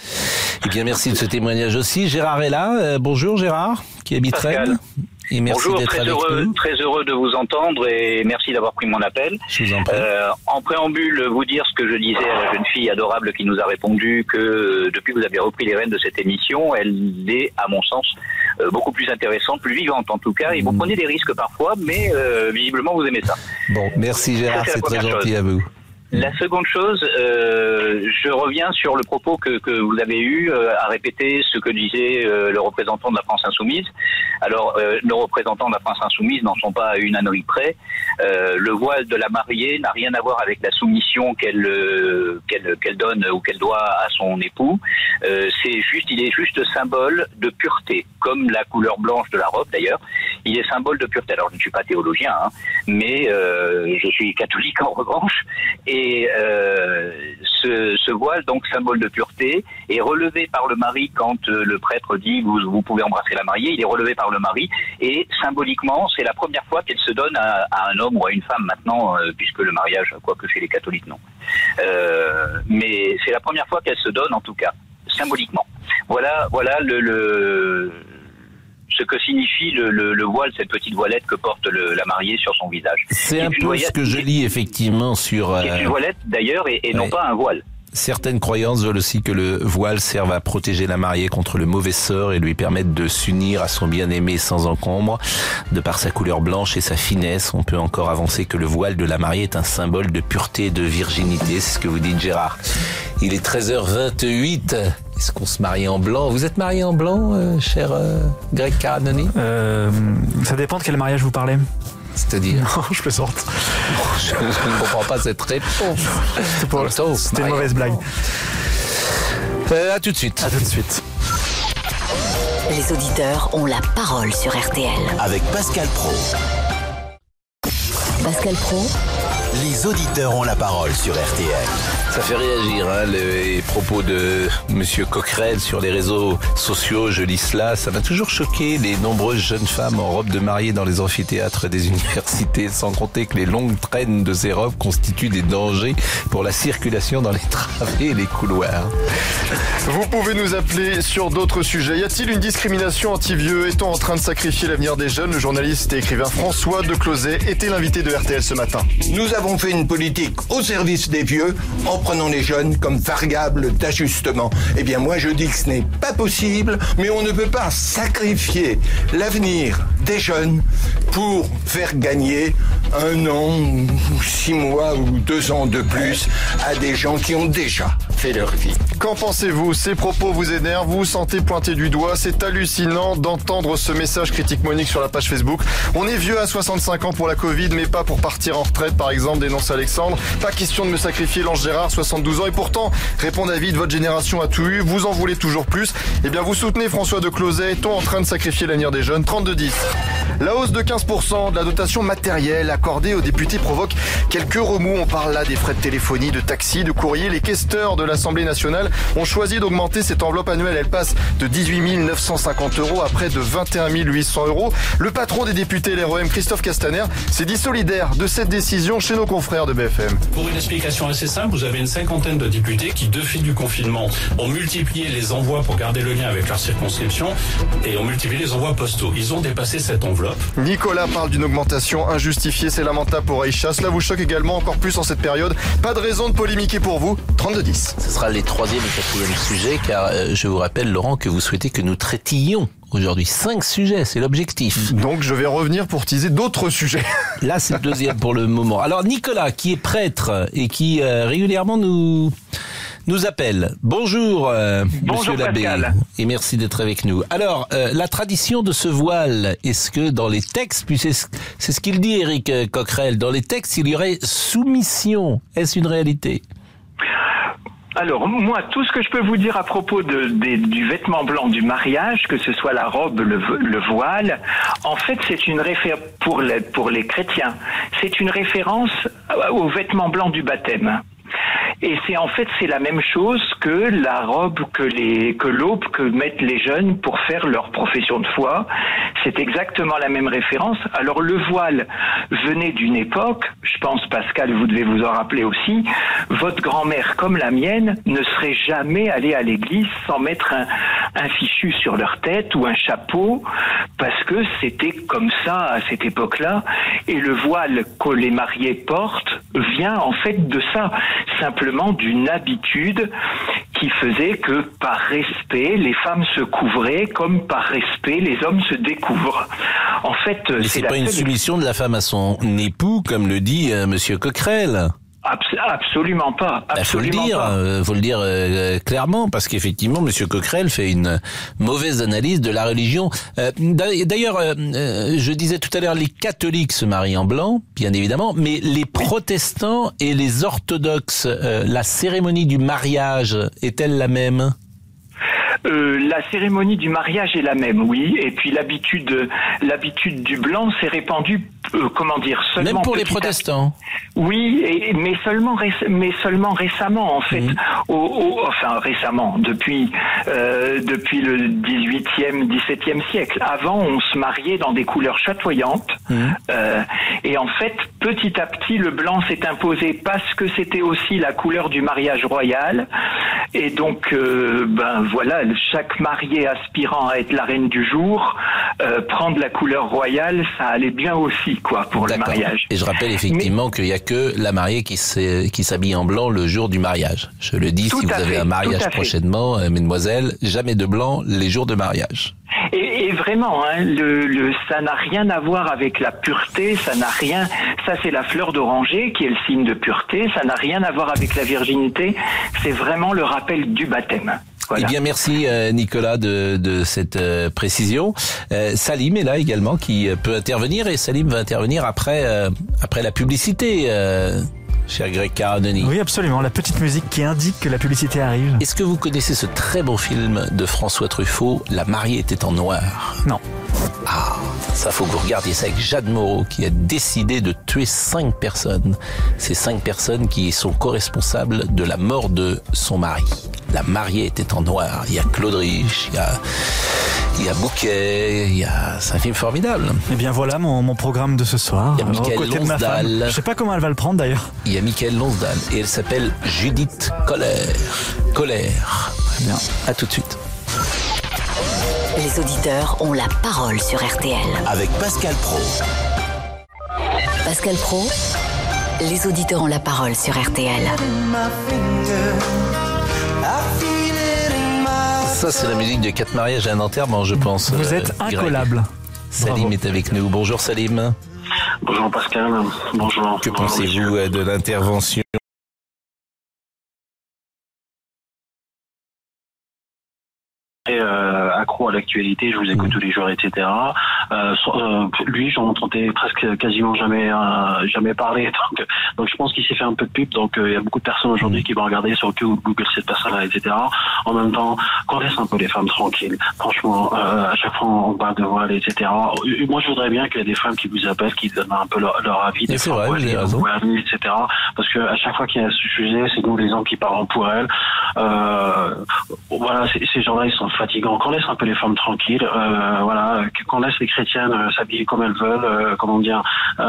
Eh bien, merci de ce témoignage aussi. Gérard est là. Euh, bonjour Gérard, qui habite Rennes. Et merci Bonjour, d'être très avec heureux, nous. très heureux de vous entendre et merci d'avoir pris mon appel. Je vous en prie. Euh, en préambule, vous dire ce que je disais à la jeune fille adorable qui nous a répondu, que depuis que vous avez repris les rênes de cette émission, elle est, à mon sens, euh, beaucoup plus intéressante, plus vivante en tout cas, et vous Mmh. prenez des risques parfois, mais euh, visiblement vous aimez ça. Bon, merci Gérard, Ça, c'est c'est la très première gentil chose. à vous. La seconde chose, euh, je reviens sur le propos que, que vous avez eu euh, à répéter ce que disait euh, le représentant de la France Insoumise. Alors, euh, nos représentants de la France Insoumise n'en sont pas à une ânerie près. Euh, le voile de la mariée n'a rien à voir avec la soumission qu'elle euh, qu'elle qu'elle donne ou qu'elle doit à son époux. Euh, c'est juste, il est juste symbole de pureté, comme la couleur blanche de la robe d'ailleurs. Il est symbole de pureté. Alors, je ne suis pas théologien, hein, mais euh, je suis catholique en revanche. Et euh, ce, ce voile, donc symbole de pureté, est relevé par le mari quand euh, le prêtre dit vous, vous pouvez embrasser la mariée. Il est relevé par le mari et symboliquement, c'est la première fois qu'elle se donne à, à un homme ou à une femme maintenant, euh, puisque le mariage, quoique chez les catholiques, non. Euh, mais c'est la première fois qu'elle se donne, en tout cas, symboliquement. Voilà, voilà le... le ce que signifie le, le, le voile, cette petite voilette que porte le, la mariée sur son visage. C'est un peu ce que je lis effectivement sur... C'est euh, une voilette d'ailleurs et, et ouais. non pas un voile. Certaines croyances veulent aussi que le voile serve à protéger la mariée contre le mauvais sort et lui permettre de s'unir à son bien-aimé sans encombre. De par sa couleur blanche et sa finesse, on peut encore avancer que le voile de la mariée est un symbole de pureté et de virginité. C'est ce que vous dites, Gérard. Il est treize heures vingt-huit. Est-ce qu'on se marie en blanc? Vous êtes marié en blanc, euh, cher euh, Greg Caranoni? euh, Ça dépend de quel mariage vous parlez. C'est-à-dire? Non, je plaisante. Je, je ne comprends pas cette réponse. C'était, pour... C'était une mauvaise blague. Euh, à tout de suite. À tout de suite. Les auditeurs ont la parole sur R T L. Avec Pascal Praud. Pascal Praud. Les auditeurs ont la parole sur R T L. Ça fait réagir, hein, les propos de Monsieur Coquerel sur les réseaux sociaux. Je lis cela. Ça m'a toujours choqué, les nombreuses jeunes femmes en robe de mariée dans les amphithéâtres des universités, sans compter que les longues traînes de ces robes constituent des dangers pour la circulation dans les travées et les couloirs. Vous pouvez nous appeler sur d'autres sujets. Y a-t-il une discrimination anti-vieux? Est-on en train de sacrifier l'avenir des jeunes? Le journaliste et écrivain François de Closet était l'invité de R T L ce matin. Nous avons fait une politique au service des vieux en prenant les jeunes comme variable d'ajustement. Eh bien, moi, je dis que ce n'est pas possible, mais on ne peut pas sacrifier l'avenir des jeunes pour faire gagner un an, ou six mois ou deux ans de plus à des gens qui ont déjà fait leur vie. Qu'en pensez-vous? Ces propos vous énervent, vous vous sentez pointé du doigt? C'est hallucinant d'entendre ce message, critique Monique sur la page Facebook. On est vieux à soixante-cinq ans pour la Covid, mais pas pour partir en retraite, par exemple, dénonce Alexandre. Pas question de me sacrifier, Lange Gérard, soixante-douze ans. Et pourtant, répond David, votre génération a tout eu, vous en voulez toujours plus. Eh bien, vous soutenez François de Closet, est-on en train de sacrifier l'avenir des jeunes? trente-deux dix. La hausse de quinze pour cent de la dotation matérielle accordée aux députés provoque quelques remous. On parle là des frais de téléphonie, de taxi, de courrier. Les questeurs de l'Assemblée nationale ont choisi d'augmenter cette enveloppe annuelle. Elle passe de dix-huit mille neuf cent cinquante euros à près de vingt et un mille huit cents euros. Le patron des députés, l'R E M, Christophe Castaner, s'est dit solidaire de cette décision chez nos confrères de B F M. Pour une explication assez simple, vous avez une cinquantaine de députés qui, de fil du confinement, ont multiplié les envois pour garder le lien avec leur circonscription et ont multiplié les envois postaux. Ils ont dépassé cette enveloppe. Nicolas parle d'une augmentation injustifiée, c'est lamentable pour Aïcha. Cela vous choque également, encore plus en cette période. Pas de raison de polémiquer pour vous. trente-deux dix. Ce sera les troisième et quatrième sujets, car euh, je vous rappelle, Laurent, que vous souhaitez que nous traitions aujourd'hui cinq sujets, c'est l'objectif. Donc je vais revenir pour teaser d'autres sujets. Là, c'est le deuxième pour le moment. Alors Nicolas, qui est prêtre et qui euh, régulièrement nous nous appelle. Bonjour, euh, Bonjour Monsieur l'abbé, Pascal. et merci d'être avec nous. Alors, euh, la tradition de ce voile, est-ce que dans les textes, puis c'est, c'est ce qu'il dit Éric Coquerel, dans les textes, il y aurait soumission. Est-ce une réalité ? Alors, moi, tout ce que je peux vous dire à propos de, de, du vêtement blanc du mariage, que ce soit la robe, le, le voile, en fait, c'est une référence pour les, pour les chrétiens. C'est une référence au vêtement blanc du baptême. Et c'est en fait c'est la même chose que la robe, que les que l'aube que mettent les jeunes pour faire leur profession de foi. C'est exactement la même référence. Alors le voile venait d'une époque, je pense Pascal, vous devez vous en rappeler aussi, votre grand-mère comme la mienne ne serait jamais allée à l'église sans mettre un, un fichu sur leur tête ou un chapeau, parce que c'était comme ça à cette époque-là. Et le voile que les mariés portent vient en fait de ça, simplement d'une habitude qui faisait que par respect, les femmes se couvraient, comme par respect, les hommes se découvrent. En fait, mais c'est, c'est pas une soumission de la femme à son époux, comme le dit euh, Monsieur Coquerel. Absolument pas. Il faut le dire, euh, faut le dire euh, clairement, parce qu'effectivement, Monsieur Coquerel fait une mauvaise analyse de la religion. Euh, d'ailleurs, euh, je disais tout à l'heure, les catholiques se marient en blanc, bien évidemment, mais les protestants et les orthodoxes, euh, la cérémonie du mariage est-elle la même ? Euh, la cérémonie du mariage est la même, oui, et puis l'habitude, l'habitude du blanc s'est répandue, euh, comment dire, seulement même pour les protestants. Oui, et, mais seulement, mais seulement récemment, en fait, mmh. au, au, enfin récemment, depuis, euh, depuis le dix-huitième, dix-septième siècle. Avant, on se mariait dans des couleurs chatoyantes, mmh. euh, et en fait, petit à petit, le blanc s'est imposé parce que c'était aussi la couleur du mariage royal, et donc, euh, ben voilà. Chaque mariée aspirant à être la reine du jour, euh, prendre la couleur royale, ça allait bien aussi, quoi, pour D'accord. le mariage. Et je rappelle effectivement Mais... qu'il n'y a que la mariée qui, qui s'habille en blanc le jour du mariage. Je le dis, tout si vous avez fait, un mariage prochainement, euh, mesdemoiselles, jamais de blanc les jours de mariage. Et, et vraiment, hein, le, le, ça n'a rien à voir avec la pureté, ça n'a rien. Ça, c'est la fleur d'oranger qui est le signe de pureté. Ça n'a rien à voir avec la virginité. C'est vraiment le rappel du baptême. Voilà. Eh bien, merci euh, Nicolas de, de cette euh, précision. Euh, Salim est là également qui peut intervenir et Salim va intervenir après euh, après la publicité. Euh, Cher Greg Caradoni. Oui, absolument. La petite musique qui indique que la publicité arrive. Est-ce que vous connaissez ce très beau film de François Truffaut, La mariée était en noir? Non. Ah, ça faut que vous regardiez ça avec Jeanne Moreau qui a décidé de tuer cinq personnes. Ces cinq personnes qui sont co-responsables de la mort de son mari. La mariée était en noir. Il y a Claude Rich, il y a, il y a Bouquet, il y a, c'est un film formidable. Eh bien voilà mon, mon programme de ce soir. Il y a Michael Lonsdal. Je sais pas comment elle va le prendre d'ailleurs. Il y a Michael Lonsdal et elle s'appelle Judith Colère. Colère. Très bien. À tout de suite. Les auditeurs ont la parole sur R T L. Avec Pascal Praud. Pascal Praud, les auditeurs ont la parole sur R T L. Ça, c'est la musique de quatre mariages et un enterrement, je pense. Vous êtes euh, incollable. Salim Bravo. Est avec nous. Bonjour Salim. Bonjour Pascal. Bonjour. Que Bonjour, pensez-vous de l'intervention accro à l'actualité, je vous écoute mmh. tous les jours, et cetera. Euh, euh, lui, j'en entendais presque quasiment jamais euh, jamais parler. Donc, donc je pense qu'il s'est fait un peu de pub. Donc il euh, y a beaucoup de personnes aujourd'hui qui vont regarder sur Google cette personne-là, et cetera. En même temps, qu'on laisse un peu les femmes tranquilles. Franchement, euh, à chaque fois on parle de voile, et cetera. Moi, je voudrais bien qu'il y ait des femmes qui vous appellent, qui donnent un peu leur, leur avis, des fois, ouais, et cetera. Parce que à chaque fois qu'il y a ce sujet, c'est nous les hommes qui parlons pour elles. Euh, voilà, ces gens-là, ils sont fatigants. Qu'on laisse un peu les femmes tranquilles. Euh, voilà, qu'on laisse les chrétiennes euh, s'habiller comme elles veulent, euh, comment dire,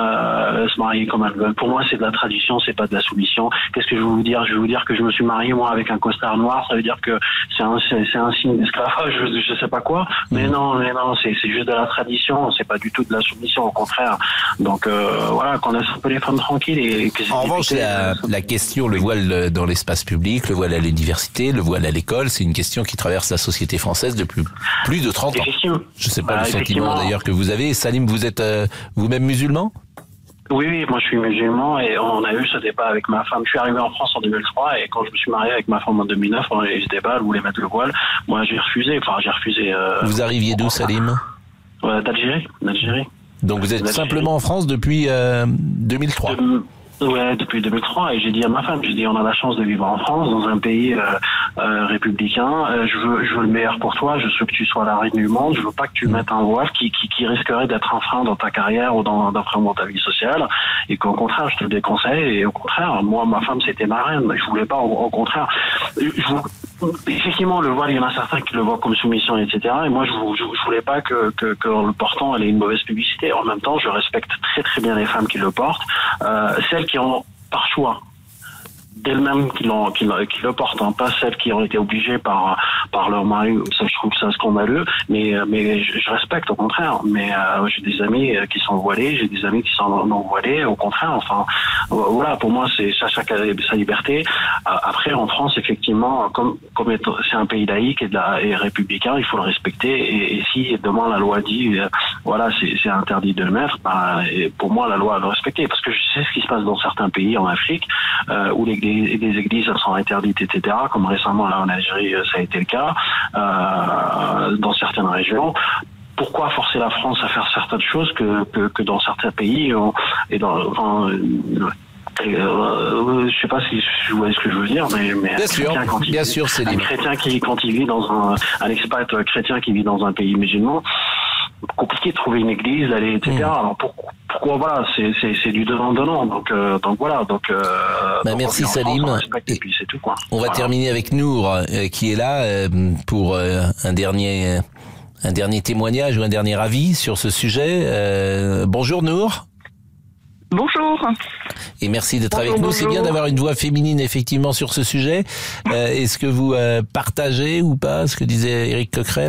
euh, se marier comme elles veulent. Pour moi, c'est de la tradition, c'est pas de la soumission. Qu'est-ce que je vais vous dire? Je vais vous dire que je me suis marié moi avec un costard noir. Ça veut dire que c'est un, c'est, c'est un signe d'esclavage, je, je sais pas quoi. Mais non, mais non, c'est, c'est juste de la tradition. C'est pas du tout de la soumission, au contraire. Donc euh, voilà, qu'on laisse un peu les femmes tranquilles. Et que en revanche, la, la question, le voile dans l'espace public, le voile à l'université, le voile à l'école, c'est une question qui traverse la société française depuis plus de trente ans. Je sais pas bah, le sentiment d'ailleurs que vous avez. Salim, vous êtes euh, vous-même musulman? Oui, oui, moi je suis musulman et on a eu ce débat avec ma femme. Je suis arrivé en France en deux mille trois et quand je me suis marié avec ma femme en deux mille neuf, on a eu ce débat, elle voulait mettre le voile. Moi j'ai refusé, enfin j'ai refusé. Euh, vous arriviez d'où, Salim? euh, D'Algérie, d'Algérie. Donc vous êtes simplement en France depuis euh, deux mille trois? de... Ouais, depuis deux mille trois, et j'ai dit à ma femme, j'ai dit on a la chance de vivre en France, dans un pays euh, euh, républicain. Euh, je veux, je veux le meilleur pour toi. Je veux que tu sois la reine du monde. Je veux pas que tu mettes un voile qui, qui, qui risquerait d'être un frein dans ta carrière ou dans, d'un frein dans ta vie sociale. Et qu'au contraire, je te le déconseille. Et au contraire, moi, ma femme, c'était ma reine. Je voulais pas. Au, au contraire, je, effectivement, le voile, il y en a certains qui le voient comme soumission, et cetera. Et moi, je, je, je voulais pas que, que, que le portant, elle ait une mauvaise publicité. En même temps, je respecte très très bien les femmes qui le portent. Euh, celles qui ont par choix d'elles-mêmes qui, l'ont, qui, qui le portent, hein, pas celles qui ont été obligées par par leur mari. Ça, je trouve ça scandaleux, mais mais je, je respecte au contraire. Mais euh, j'ai des amis qui sont voilés, j'ai des amis qui sont non voilés. Au contraire, enfin voilà, pour moi c'est ça, chacun sa liberté. Après, en France, effectivement, comme comme c'est un pays laïque et, de la, et républicain, il faut le respecter. Et, et si demain la loi dit euh, voilà c'est, c'est interdit de le mettre, bah, et pour moi la loi doit le respecter, parce que je sais ce qui se passe dans certains pays en Afrique euh, où les et des églises sont interdites, et cetera. Comme récemment là en Algérie, ça a été le cas euh, dans certaines régions. Pourquoi forcer la France à faire certaines choses que que, que dans certains pays on, et dans enfin, Euh, je sais pas si je vois ce que je veux dire, mais, mais bien sûr, il, bien sûr, c'est un chrétien qui, quand il vit dans un, un expat chrétien qui vit dans un pays musulman, compliqué de trouver une église, d'aller, et cetera. Mmh. Alors pourquoi, pourquoi voilà, c'est, c'est, c'est du donnant-donnant. Donc, euh, donc voilà. Donc, euh, bah, donc merci Salim. France, on, et puis c'est tout, quoi. On va voilà. terminer avec Nour, euh, qui est là euh, pour euh, un dernier, un dernier témoignage ou un dernier avis sur ce sujet. Euh, bonjour Nour. Bonjour. Et merci d'être bonjour, avec nous. Bonjour. C'est bien d'avoir une voix féminine effectivement sur ce sujet. Euh, est-ce que vous euh, partagez ou pas ce que disait Éric Coquerel ?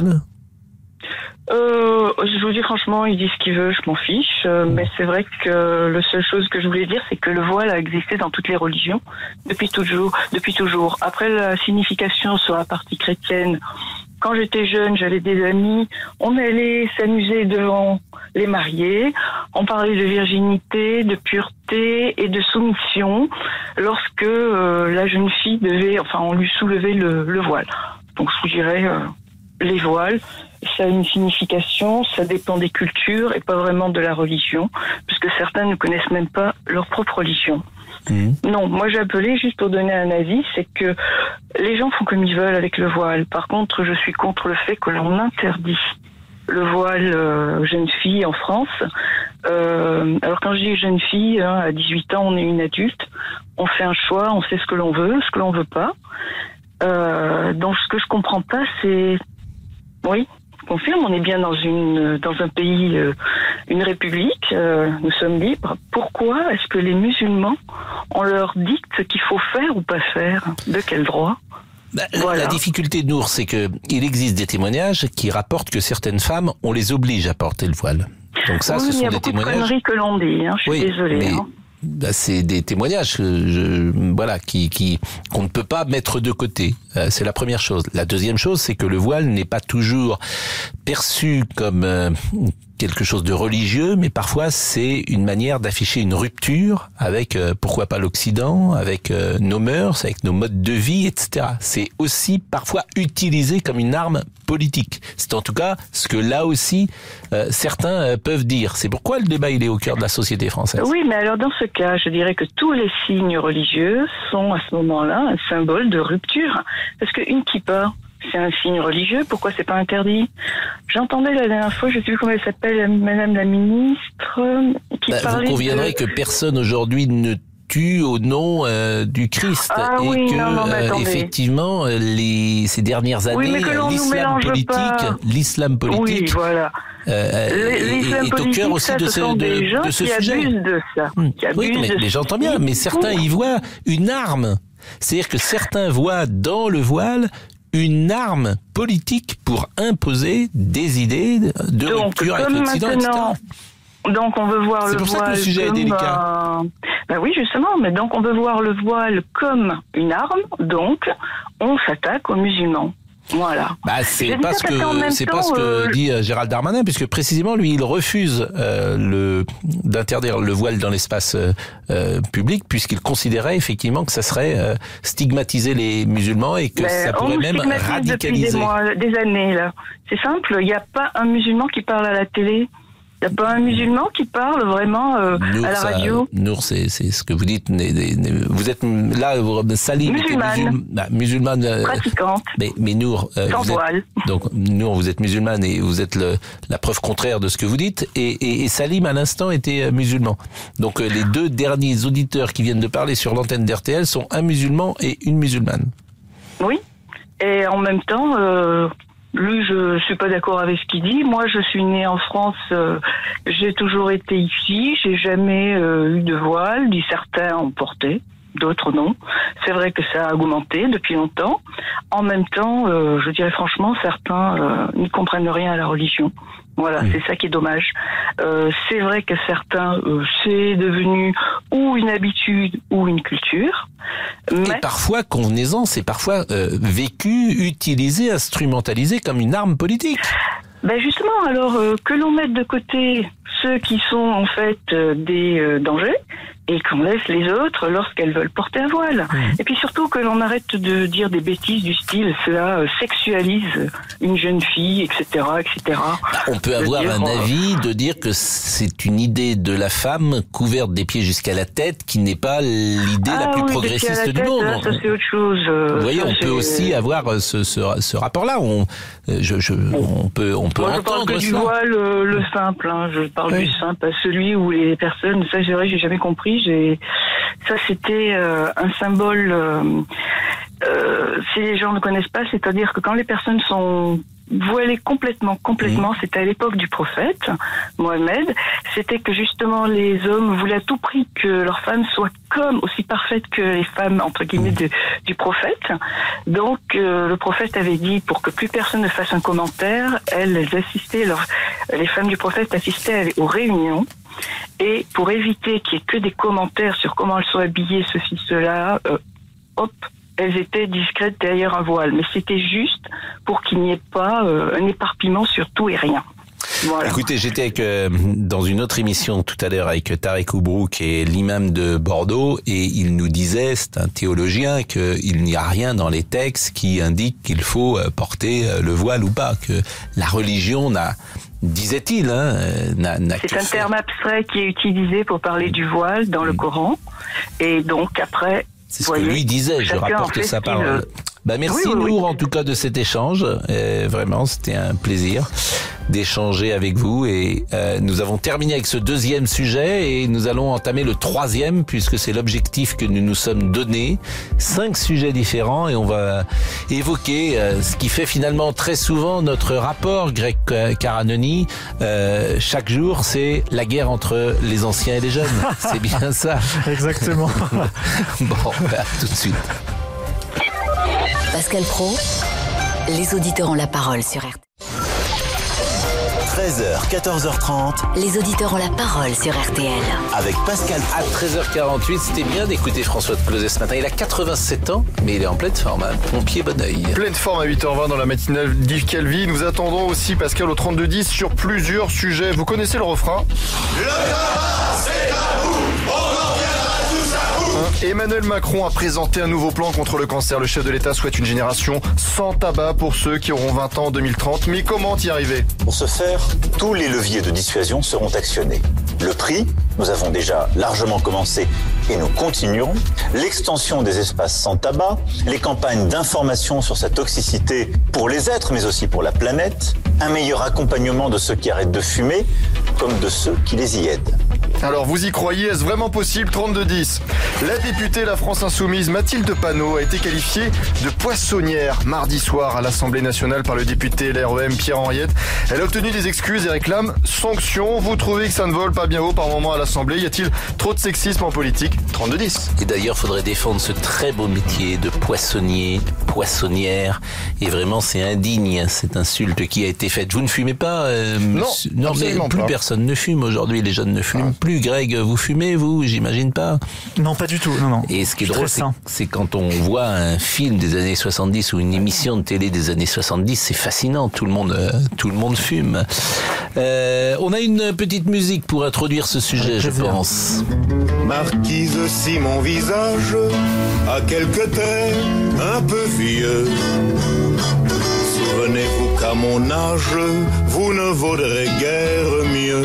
Euh, je vous dis franchement, il dit ce qu'il veut, je m'en fiche. Euh, mais c'est vrai que la seule chose que je voulais dire, c'est que le voile a existé dans toutes les religions depuis toujours. Depuis toujours. Après, la signification sur la partie chrétienne. Quand j'étais jeune, j'avais des amis. On allait s'amuser devant les mariés. On parlait de virginité, de pureté et de soumission lorsque euh, la jeune fille devait, enfin, on lui soulevait le, le voile. Donc, je vous dirais, euh, les voiles, ça a une signification, ça dépend des cultures et pas vraiment de la religion, puisque certains ne connaissent même pas leur propre religion. Mmh. Non, moi j'ai appelé juste pour donner un avis, c'est que les gens font comme ils veulent avec le voile. Par contre, je suis contre le fait que l'on interdit le voile euh, jeune fille en France. Euh, alors quand je dis jeune fille, hein, à dix-huit ans, on est une adulte, on fait un choix, on sait ce que l'on veut, ce que l'on veut pas. Euh, donc ce que je comprends pas, c'est... Oui, confirme, on est bien dans une dans un pays, euh, une république, euh, nous sommes libres. Pourquoi est-ce que les musulmans, on leur dicte ce qu'il faut faire ou pas faire ? De quel droit ? Bah, voilà. La difficulté de Nour, c'est que il existe des témoignages qui rapportent que certaines femmes, on les oblige à porter le voile. Donc ça, oui, ce sont il y a des beaucoup témoignages. De conneries que l'on dit, hein, je suis oui, désolée. Mais... Hein. Bah, c'est des témoignages, je, voilà, qui, qui, qu'on ne peut pas mettre de côté. Euh, c'est la première chose. La deuxième chose, c'est que le voile n'est pas toujours perçu comme euh, quelque chose de religieux, mais parfois c'est une manière d'afficher une rupture avec, euh, pourquoi pas l'Occident, avec euh, nos mœurs, avec nos modes de vie, et cetera. C'est aussi parfois utilisé comme une arme politique. C'est en tout cas ce que là aussi euh, certains euh, peuvent dire. C'est pourquoi le débat il est au cœur de la société française. Oui, mais alors dans ce cas, je dirais que tous les signes religieux sont à ce moment-là un symbole de rupture. Parce qu'une kippa, c'est un signe religieux, pourquoi c'est pas interdit? J'entendais la dernière fois, je sais plus comment elle s'appelle, Madame la ministre, qui bah, parlait Vous conviendrez de... que personne aujourd'hui ne tue au nom euh, du Christ ah, et oui, que non, non, euh, effectivement les ces dernières années oui, l'islam politique l'islam politique oui, voilà. euh, l'islam est, est au cœur aussi ça, de ce, ce, de, de ce qui sujet. Abusent de ça, mmh. qui abusent oui, mais, de mais j'entends bien, mais certains y voient une arme. C'est-à-dire que certains voient dans le voile une arme politique pour imposer des idées de donc, rupture avec l'Occident, et cetera. Donc on veut voir le voile. C'est pour ça que le sujet est délicat. Euh... Ben oui, justement, mais donc on veut voir le voile comme une arme, donc on s'attaque aux musulmans. Voilà. Bah c'est pas ce que c'est pas ce que euh... dit Gérald Darmanin, puisque précisément lui il refuse euh, le d'interdire le voile dans l'espace euh, public, puisqu'il considérait effectivement que ça serait euh, stigmatiser les musulmans et que mais ça pourrait même radicaliser. Depuis des, mois, des années là. C'est simple, il n'y a pas un musulman qui parle à la télé. Il n'y a pas un musulman qui parle vraiment euh, Nour, à la radio. Ça, Nour, c'est, c'est ce que vous dites. Vous êtes là, vous, Salim, musulmane, musulman, bah, musulmane euh, pratiquante. Mais, mais Nour, euh, sans vous voile. Êtes, donc Nour, vous êtes musulmane et vous êtes le, la preuve contraire de ce que vous dites. Et, et, et Salim, à l'instant, était musulman. Donc euh, les deux derniers auditeurs qui viennent de parler sur l'antenne d'R T L sont un musulman et une musulmane. Oui. Et en même temps. Euh... Lui, je suis pas d'accord avec ce qu'il dit. Moi, je suis née en France. Euh, j'ai toujours été ici. J'ai jamais euh, eu de voile. Dit certains ont porté, d'autres non. C'est vrai que ça a augmenté depuis longtemps. En même temps, euh, je dirais franchement, certains euh, n'y comprennent rien à la religion. Voilà, mmh. c'est ça qui est dommage. Euh, c'est vrai que certains, euh, c'est devenu ou une habitude ou une culture. Mais... Et parfois, convenez-en, c'est parfois euh, vécu, utilisé, instrumentalisé comme une arme politique. Ben justement, alors euh, que l'on mette de côté ceux qui sont en fait euh, des euh, dangers et qu'on laisse les autres lorsqu'elles veulent porter un voile. Mmh. Et puis surtout que l'on arrête de dire des bêtises du style cela euh, sexualise une jeune fille, et cetera, et cetera. Bah, on peut avoir dire, un euh... avis de dire que c'est une idée de la femme couverte des pieds jusqu'à la tête qui n'est pas l'idée ah, la plus oui, progressiste du tête, monde. Là, ça c'est autre chose. Euh, Vous voyez, ça, on c'est... peut aussi avoir ce, ce, ce rapport-là. On, je, je, on peut, on peut Moi, entendre je parle que ça. du voile, le, le simple. Hein. Je parle oui. du simple, pas celui où les personnes. Ça, c'est vrai, j'ai jamais compris. J'ai Ça, c'était euh, un symbole, euh, euh, si les gens ne connaissent pas, c'est-à-dire que quand les personnes sont voilées complètement, complètement, mmh. c'était à l'époque du prophète, Mohammed, c'était que justement les hommes voulaient à tout prix que leurs femmes soient comme, aussi parfaites que les femmes, entre guillemets, de, du prophète. Donc, euh, le prophète avait dit, pour que plus personne ne fasse un commentaire, elles, elles assistaient, leur, les femmes du prophète assistaient aux réunions. Et pour éviter qu'il n'y ait que des commentaires sur comment elles sont habillées, ceci, cela, euh, hop, elles étaient discrètes derrière un voile. Mais c'était juste pour qu'il n'y ait pas euh, un éparpillement sur tout et rien. Voilà. Écoutez, j'étais avec, euh, dans une autre émission tout à l'heure avec Tarek Oubrou, qui est l'imam de Bordeaux, et il nous disait, c'est un théologien, qu'il n'y a rien dans les textes qui indique qu'il faut porter le voile ou pas, que la religion n'a, disait-il, hein, n'a, n'a c'est que un fait. terme abstrait qui est utilisé pour parler du voile dans le Coran, et donc après... C'est ce que lui disait, je rapporte sa parole. Bah merci oui, oui, Nour oui. en tout cas de cet échange. Euh, vraiment, c'était un plaisir d'échanger avec vous et euh, nous avons terminé avec ce deuxième sujet et nous allons entamer le troisième puisque c'est l'objectif que nous nous sommes donné. Cinq sujets différents et on va évoquer euh, ce qui fait finalement très souvent notre rapport Greg Caranoni. Euh, chaque jour, c'est la guerre entre les anciens et les jeunes. C'est bien ça. Exactement. Bon, bah, tout de suite. Pascal Praud, les auditeurs ont la parole sur R T L. treize heures, quatorze heures trente. Les auditeurs ont la parole sur R T L. Avec Pascal. À treize heures quarante-huit, c'était bien d'écouter François de Closet ce matin. Il a quatre-vingt-sept ans, mais il est en pleine forme. Hein. Pompier bon oeil. Pleine forme à huit heures vingt dans la matinale d'Yves Calvi. Nous attendons aussi Pascal au trente-deux dix sur plusieurs sujets. Vous connaissez le refrain ? Le tabac, c'est à vous. On en viendra tous à vous. Emmanuel Macron a présenté un nouveau plan contre le cancer. Le chef de l'État souhaite une génération sans tabac pour ceux qui auront vingt ans en deux mille trente. Mais comment y arriver ? Pour ce faire, tous les leviers de dissuasion seront actionnés. Le prix, nous avons déjà largement commencé et nous continuerons. L'extension des espaces sans tabac, les campagnes d'information sur sa toxicité pour les êtres mais aussi pour la planète, un meilleur accompagnement de ceux qui arrêtent de fumer comme de ceux qui les y aident. Alors vous y croyez, est-ce vraiment possible ? trente-deux dix. La députée La France Insoumise Mathilde Panot a été qualifiée de poissonnière mardi soir à l'Assemblée nationale par le député L R E M Pierre Henriette. Elle a obtenu des excuses et réclame sanction. Vous trouvez que ça ne vole pas bien haut par moment à l'Assemblée ? Y a-t-il trop de sexisme en politique ? trente-deux dix. Et d'ailleurs, il faudrait défendre ce très beau métier de poissonnier, poissonnière. Et vraiment, c'est indigne, cette insulte qui a été faite. Vous ne fumez pas euh, Non, monsieur... non mais plus pas. Personne ne fume aujourd'hui. Les jeunes ne fument ah. plus. Greg, vous fumez, vous ? J'imagine pas. Non, pas du tout. Non, non. Et ce qui est drôle, c'est, c'est quand on voit un film des années soixante-dix ou une émission de télé des années soixante-dix, c'est fascinant. Tout le monde, euh, tout le monde fume. Euh, on a une petite musique pour introduire ce sujet, je pense. Marquise, si mon visage a quelques traits un peu vieux, souvenez-vous qu'à mon âge, vous ne vaudrez guère mieux.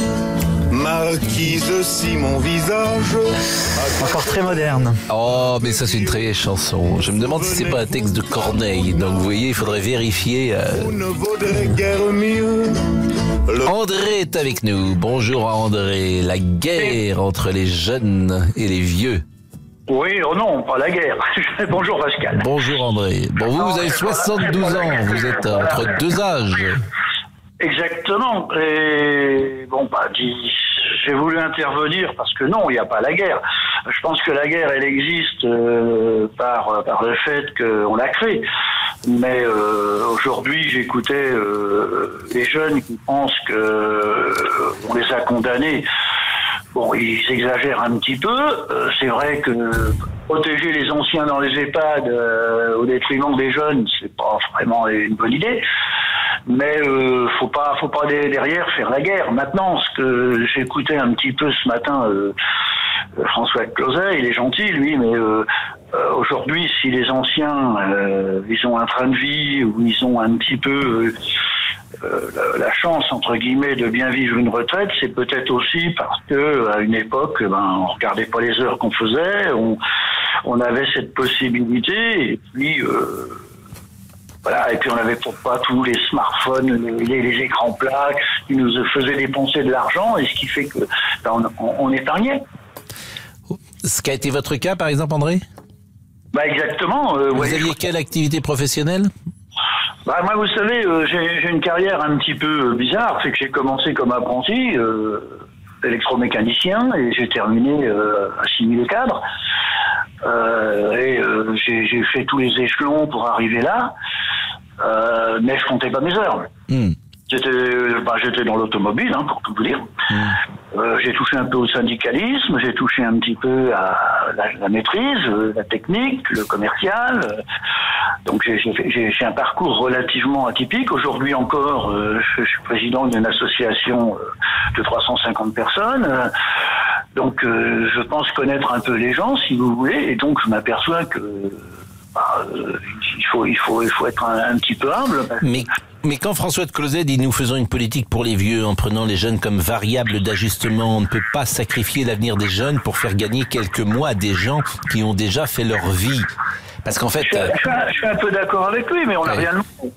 Marquise, si mon visage... Encore très moderne. Oh, mais ça c'est une très vieille chanson. Je me demande si c'est pas un texte de Corneille. Donc vous voyez, il faudrait vérifier. Euh... Vous ne vaudrez guère mieux. Le... André est avec nous. Bonjour André. La guerre entre les jeunes et les vieux. Oui, oh non, pas la guerre. Bonjour Pascal. Bonjour André. Bon, vous, vous avez soixante-douze ans. Vous êtes entre deux âges. Exactement. Et bon, bah, j'ai voulu intervenir parce que non, il n'y a pas la guerre. Je pense que la guerre, elle existe euh, par par le fait qu'on la crée. Mais euh, aujourd'hui, j'écoutais euh, les jeunes qui pensent que euh, on les a condamnés. Bon, ils exagèrent un petit peu. Euh, c'est vrai que protéger les anciens dans les EHPAD euh, au détriment des jeunes, c'est pas vraiment une bonne idée. Mais euh, faut pas, faut pas derrière faire la guerre. Maintenant, ce que j'écoutais un petit peu ce matin, euh, François de Closet, il est gentil, lui, mais euh, euh, aujourd'hui, si les anciens, euh, ils ont un train de vie ou ils ont un petit peu euh, euh, la, la chance entre guillemets de bien vivre une retraite, c'est peut-être aussi parce que à une époque, ben, on regardait pas les heures qu'on faisait, on, on avait cette possibilité, et puis. Euh, Voilà, et puis on n'avait pas tous les smartphones, les, les écrans plats qui nous faisaient dépenser de l'argent, et ce qui fait que ben, on, on épargnait. Ce qui a été votre cas, par exemple, André ? Bah exactement. Euh, vous ouais, aviez je... quelle activité professionnelle ? Bah moi, vous savez, euh, j'ai, j'ai une carrière un petit peu bizarre, c'est que j'ai commencé comme apprenti euh, électromécanicien et j'ai terminé euh, assimilé cadre. Euh, et euh, j'ai, j'ai fait tous les échelons pour arriver là, euh, mais je comptais pas mes heures. Mm. J'étais, bah, j'étais dans l'automobile, hein, pour tout vous dire. Mm. Euh, j'ai touché un peu au syndicalisme, j'ai touché un petit peu à la, la maîtrise, la technique, le commercial. Euh, donc j'ai, j'ai, j'ai, j'ai un parcours relativement atypique. Aujourd'hui encore, euh, je, je suis président d'une association euh, de trois cent cinquante personnes. Euh, Donc, euh, je pense connaître un peu les gens, si vous voulez, et donc je m'aperçois que bah, euh, il faut, il faut, il faut être un, un petit peu humble. Mais, mais quand François de Closet dit « nous faisons une politique pour les vieux en prenant les jeunes comme variable d'ajustement, on ne peut pas sacrifier l'avenir des jeunes pour faire gagner quelques mois à des gens qui ont déjà fait leur vie ». Parce qu'en fait, je suis, je suis, un, je suis un peu d'accord avec lui, mais on n'a ouais. rien demandé.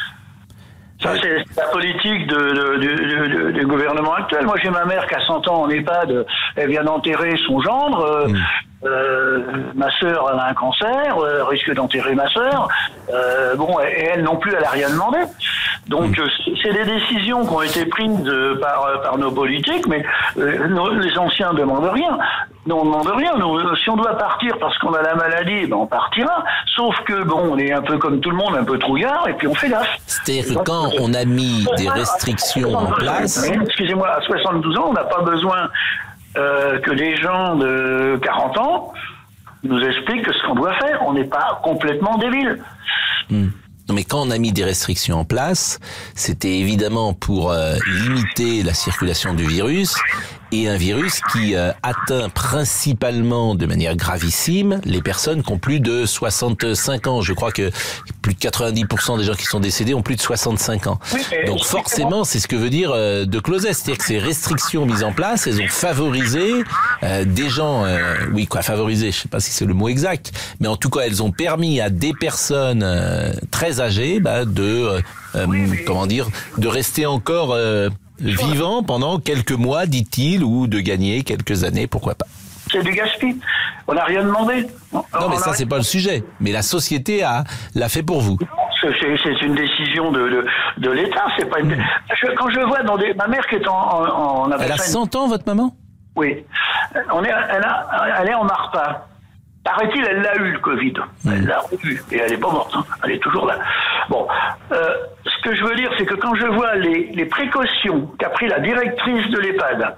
Ça, c'est la politique de, de, de, de, du gouvernement actuel. Moi, j'ai ma mère qui a cent ans en EHPAD, elle vient d'enterrer son gendre. Euh, mmh. euh, ma sœur, elle a un cancer, euh, risque d'enterrer ma sœur. Euh, bon, et elle non plus, elle a rien demandé. Donc, mmh. euh, c'est des décisions qui ont été prises de, par, par nos politiques, mais euh, nos, les anciens ne demandent rien. Nous, on ne demande rien. Nous, si on doit partir parce qu'on a la maladie, ben on partira. Sauf que, bon, on est un peu comme tout le monde, un peu trouillard, et puis on fait gaffe. C'est-à-dire que quand on a mis des restrictions en place... Excusez-moi, à soixante-douze ans, on n'a pas besoin euh, que des gens de quarante ans nous expliquent ce qu'on doit faire. On n'est pas complètement débiles. Hmm. Non, mais quand on a mis des restrictions en place, c'était évidemment pour euh, limiter la circulation du virus, et un virus qui euh, atteint principalement de manière gravissime les personnes qui ont plus de soixante-cinq ans. Je crois que plus de quatre-vingt-dix pour cent des gens qui sont décédés ont plus de soixante-cinq ans. Oui, donc forcément, c'est ce que veut dire euh, De Closet, c'est-à-dire que ces restrictions mises en place, elles ont favorisé euh, des gens, euh, oui quoi, favorisé, je sais pas si c'est le mot exact, mais en tout cas, elles ont permis à des personnes euh, très âgées bah, de, euh, oui, mais... comment dire, de rester encore euh, vivant pendant quelques mois, dit-il, ou de gagner quelques années, pourquoi pas. C'est du gaspillage. On n'a rien demandé. Non, non mais ça, c'est pas le sujet. Mais la société a l'a fait pour vous. C'est, c'est une décision de, de, de l'État. C'est pas une... je, quand je vois dans des... Ma mère qui est en... en, en elle a cent ans, votre maman? Oui. On est, elle, a, elle est en Marpa. Paraît-il, elle l'a eu, le Covid. Mmh. Elle l'a eu. Et elle n'est pas morte. Hein. Elle est toujours là. Bon. Euh, ce que je veux dire, c'est que quand je vois les, les précautions qu'a pris la directrice de l'EHPAD,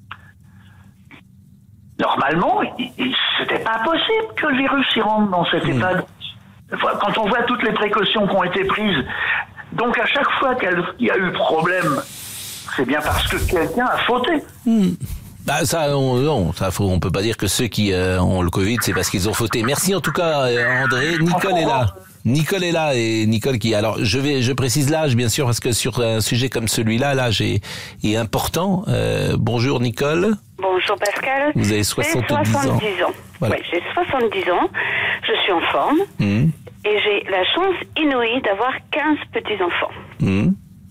normalement, c'était pas possible que le virus y rentre dans cette mmh. EHPAD. Quand on voit toutes les précautions qui ont été prises, donc à chaque fois qu'il y a eu problème, c'est bien parce que quelqu'un a fauté. Mmh. Bah ça, on, non, ça, faut, on peut pas dire que ceux qui euh, ont le Covid, c'est parce qu'ils ont fauté. Merci en tout cas, euh, André. Nicole est là. Nicole est là et Nicole qui. Alors je vais, je précise l'âge bien sûr parce que sur un sujet comme celui-là, l'âge est, est important. Euh, bonjour Nicole. Bonjour Pascal. Vous avez soixante-dix ans. soixante-dix ans. Voilà. Oui, j'ai soixante-dix ans. Je suis en forme mmh. et j'ai la chance inouïe d'avoir quinze petits enfants. Mmh.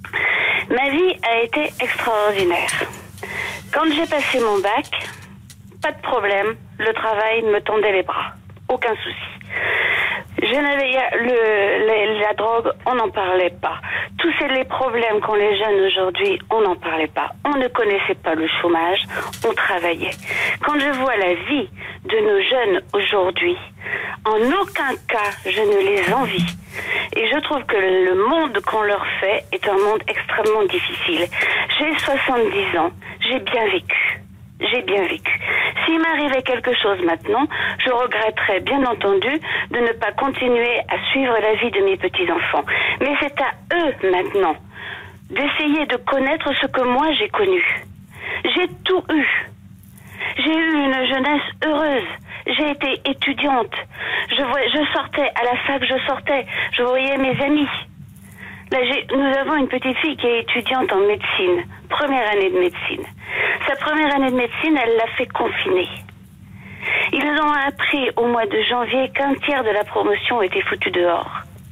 Ma vie a été extraordinaire. Quand j'ai passé mon bac, pas de problème, le travail me tendait les bras, aucun souci. Je n'avais le, la, la drogue, on n'en parlait pas. Tous ces les problèmes qu'ont les jeunes aujourd'hui, on n'en parlait pas. On ne connaissait pas le chômage, on travaillait. Quand je vois la vie de nos jeunes aujourd'hui, en aucun cas je ne les envie. Et je trouve que le monde qu'on leur fait est un monde extrêmement difficile. J'ai soixante-dix ans, j'ai bien vécu. J'ai bien vécu. S'il m'arrivait quelque chose maintenant, je regretterais bien entendu de ne pas continuer à suivre la vie de mes petits-enfants. Mais c'est à eux maintenant d'essayer de connaître ce que moi j'ai connu. J'ai tout eu. J'ai eu une jeunesse heureuse. J'ai été étudiante. Je, voyais, je sortais, à la fac je sortais, je voyais mes amis. Là, j'ai, nous avons une petite fille qui est étudiante en médecine, première année de médecine. Sa première année de médecine, elle l'a fait confiner. Ils ont appris au mois de janvier qu'un tiers de la promotion était foutu dehors.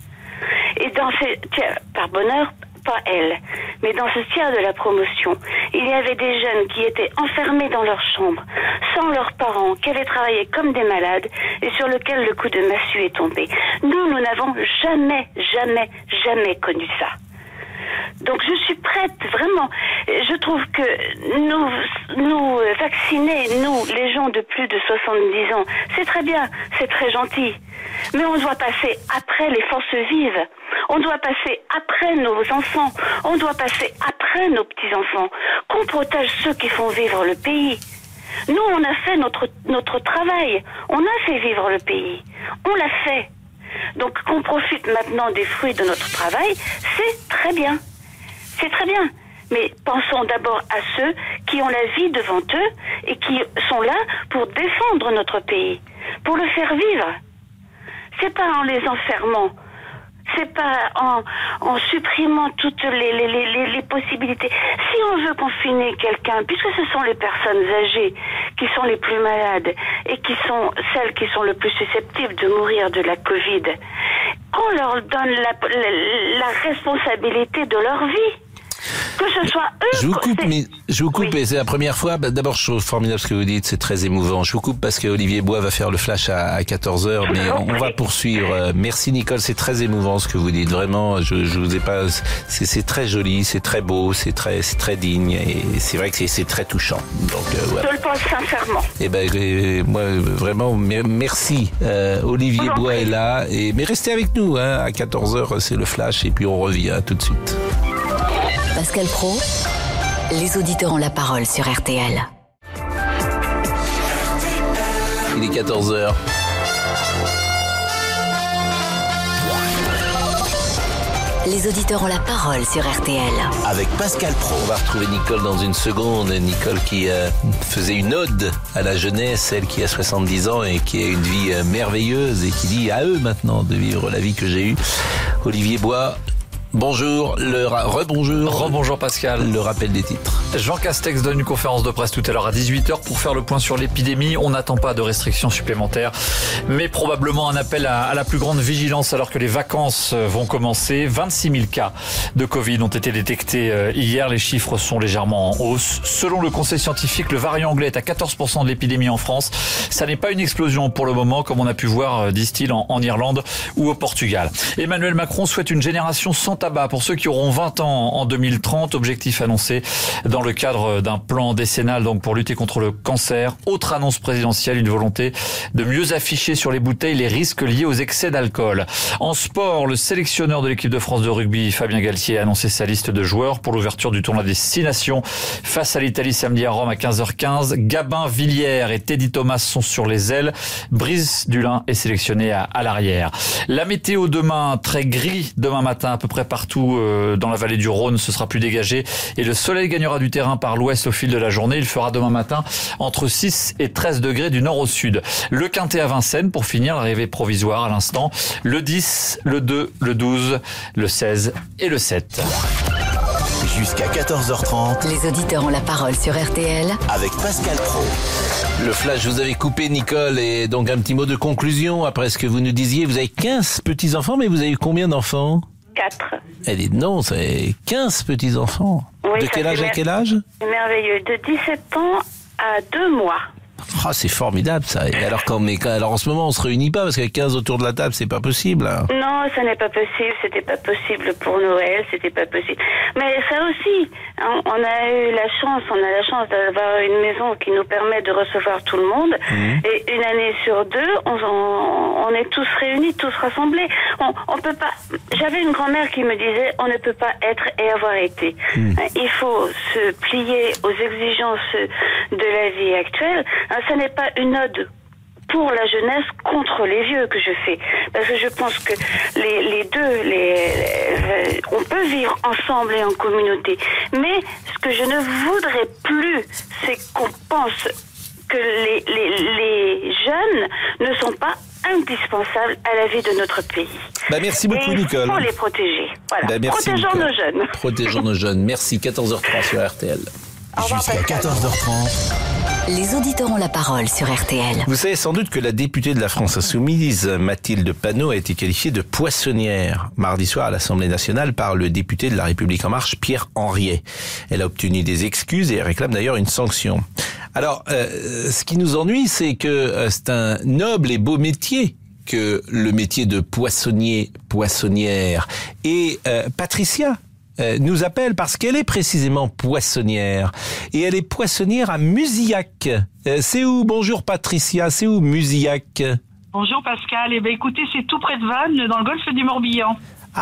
Et dans ces, tiens, par bonheur, pas elle, mais dans ce tiers de la promotion, il y avait des jeunes qui étaient enfermés dans leur chambre, sans leurs parents, qui avaient travaillé comme des malades et sur lesquels le coup de massue est tombé. Nous, nous n'avons jamais, jamais, jamais connu ça. Donc je suis prête, vraiment. Je trouve que nous, nous vacciner, nous, les gens de plus de soixante-dix ans, c'est très bien, c'est très gentil. Mais on doit passer après les forces vives. On doit passer après nos enfants. On doit passer après nos petits-enfants. Qu'on protège ceux qui font vivre le pays. Nous, on a fait notre, notre travail. On a fait vivre le pays. On l'a fait. Donc qu'on profite maintenant des fruits de notre travail, c'est très bien. C'est très bien. Mais pensons d'abord à ceux qui ont la vie devant eux et qui sont là pour défendre notre pays, pour le faire vivre. C'est pas en les enfermant, c'est pas en, en supprimant toutes les, les, les, les possibilités. Si on veut confiner quelqu'un, puisque ce sont les personnes âgées qui sont les plus malades et qui sont celles qui sont le plus susceptibles de mourir de la Covid, qu'on leur donne la, la, la responsabilité de leur vie. que ce soit eux... Je vous coupe, c'est... mais je vous coupe, oui. et c'est la première fois. Bah, d'abord, je trouve formidable ce que vous dites, c'est très émouvant. Je vous coupe parce que Olivier Bois va faire le flash à, à quatorze heures, mais on, on va poursuivre. Merci Nicole, c'est très émouvant ce que vous dites. Vraiment, je, je vous ai pas... C'est, c'est très joli, c'est très beau, c'est très, c'est très digne, et c'est vrai que c'est, c'est très touchant. Donc, euh, voilà. Je le pense sincèrement. Eh ben, euh, moi, vraiment, merci. Euh, Olivier Bois est là, et mais restez avec nous. Hein, à quatorze heures, c'est le flash, et puis on revient tout de suite. Pascal Praud, les auditeurs ont la parole sur R T L. Il est quatorze heures. Les auditeurs ont la parole sur R T L. Avec Pascal Praud. On va retrouver Nicole dans une seconde. Nicole qui euh, faisait une ode à la jeunesse, elle qui a soixante-dix ans et qui a une vie euh, merveilleuse et qui dit à eux maintenant de vivre la vie que j'ai eue. Olivier Bois, bonjour, le ra- rebonjour. Rebonjour Pascal. Le rappel des titres. Jean Castex donne une conférence de presse tout à l'heure à dix-huit heures pour faire le point sur l'épidémie. On n'attend pas de restrictions supplémentaires, mais probablement un appel à, à la plus grande vigilance alors que les vacances vont commencer. vingt-six mille cas de Covid ont été détectés hier. Les chiffres sont légèrement en hausse. Selon le conseil scientifique, le variant anglais est à quatorze pour cent de l'épidémie en France. Ça n'est pas une explosion pour le moment, comme on a pu voir, disent-ils, en, en Irlande ou au Portugal. Emmanuel Macron souhaite une génération sans tabac pour ceux qui auront vingt ans en deux mille trente. Objectif annoncé dans le cadre d'un plan décennal donc pour lutter contre le cancer. Autre annonce présidentielle, une volonté de mieux afficher sur les bouteilles les risques liés aux excès d'alcool. En sport, le sélectionneur de l'équipe de France de rugby, Fabien Galtier, a annoncé sa liste de joueurs pour l'ouverture du tournoi des Six Nations face à l'Italie samedi à Rome à quinze heures quinze. Gabin Villiers et Teddy Thomas sont sur les ailes. Brice Dulin est sélectionné à, à l'arrière. La météo demain, très gris demain matin à peu près partout euh, dans la vallée du Rhône, ce sera plus dégagé et le soleil gagnera du terrain par l'ouest au fil de la journée. Il fera demain matin entre six et treize degrés du nord au sud. Le Quintet à Vincennes pour finir, l'arrivée provisoire à l'instant. Le dix, le deux, le douze, le seize et le sept. Jusqu'à quatorze heures trente. Les auditeurs ont la parole sur R T L. Avec Pascal Praud. Le flash, vous avez coupé Nicole, et donc un petit mot de conclusion après ce que vous nous disiez. Vous avez quinze petits-enfants, mais vous avez eu combien d'enfants ? Quatre. Elle dit non, c'est quinze petits-enfants. Oui, de quel âge à quel âge ? C'est merveilleux. De dix-sept ans à deux mois. Ah, oh, c'est formidable ça. Et alors, quand, mais, alors en ce moment on se réunit pas parce qu'il y a quinze autour de la table, c'est pas possible. Hein. Non, ça n'est pas possible. C'était pas possible pour Noël, c'était pas possible. Mais ça aussi, hein, on a eu la chance, on a la chance d'avoir une maison qui nous permet de recevoir tout le monde. Mmh. Et une année sur deux, on, on, on est tous réunis, tous rassemblés. On, on peut pas. J'avais une grand-mère qui me disait, on ne peut pas être et avoir été. Mmh. Il faut se plier aux exigences de la vie actuelle. Ça n'est pas une ode pour la jeunesse contre les vieux que je fais, parce que je pense que les, les deux, les, les, on peut vivre ensemble et en communauté. Mais ce que je ne voudrais plus, c'est qu'on pense que les, les, les jeunes ne sont pas indispensables à la vie de notre pays. Bah merci beaucoup et Nicole. Il faut les protéger. Voilà. Bah merci, Protégeons Nicole. nos jeunes. Protégeons nos jeunes. Merci. quatorze heures trente sur R T L. Jusqu'à quatorze heures trente. Les auditeurs ont la parole sur R T L. Vous savez sans doute que la députée de la France Insoumise, Mathilde Panot, a été qualifiée de poissonnière mardi soir à l'Assemblée nationale par le député de La République En Marche, Pierre Henriet. Elle a obtenu des excuses et elle réclame d'ailleurs une sanction. Alors, euh, ce qui nous ennuie, c'est que euh, c'est un noble et beau métier que le métier de poissonnier, poissonnière. Et euh, Patricia Euh, nous appelle parce qu'elle est précisément poissonnière. Et elle est poissonnière à Musillac. Euh, c'est où, bonjour Patricia, c'est où Musillac ? Bonjour Pascal, eh ben écoutez, c'est tout près de Vannes, dans le golfe du Morbihan.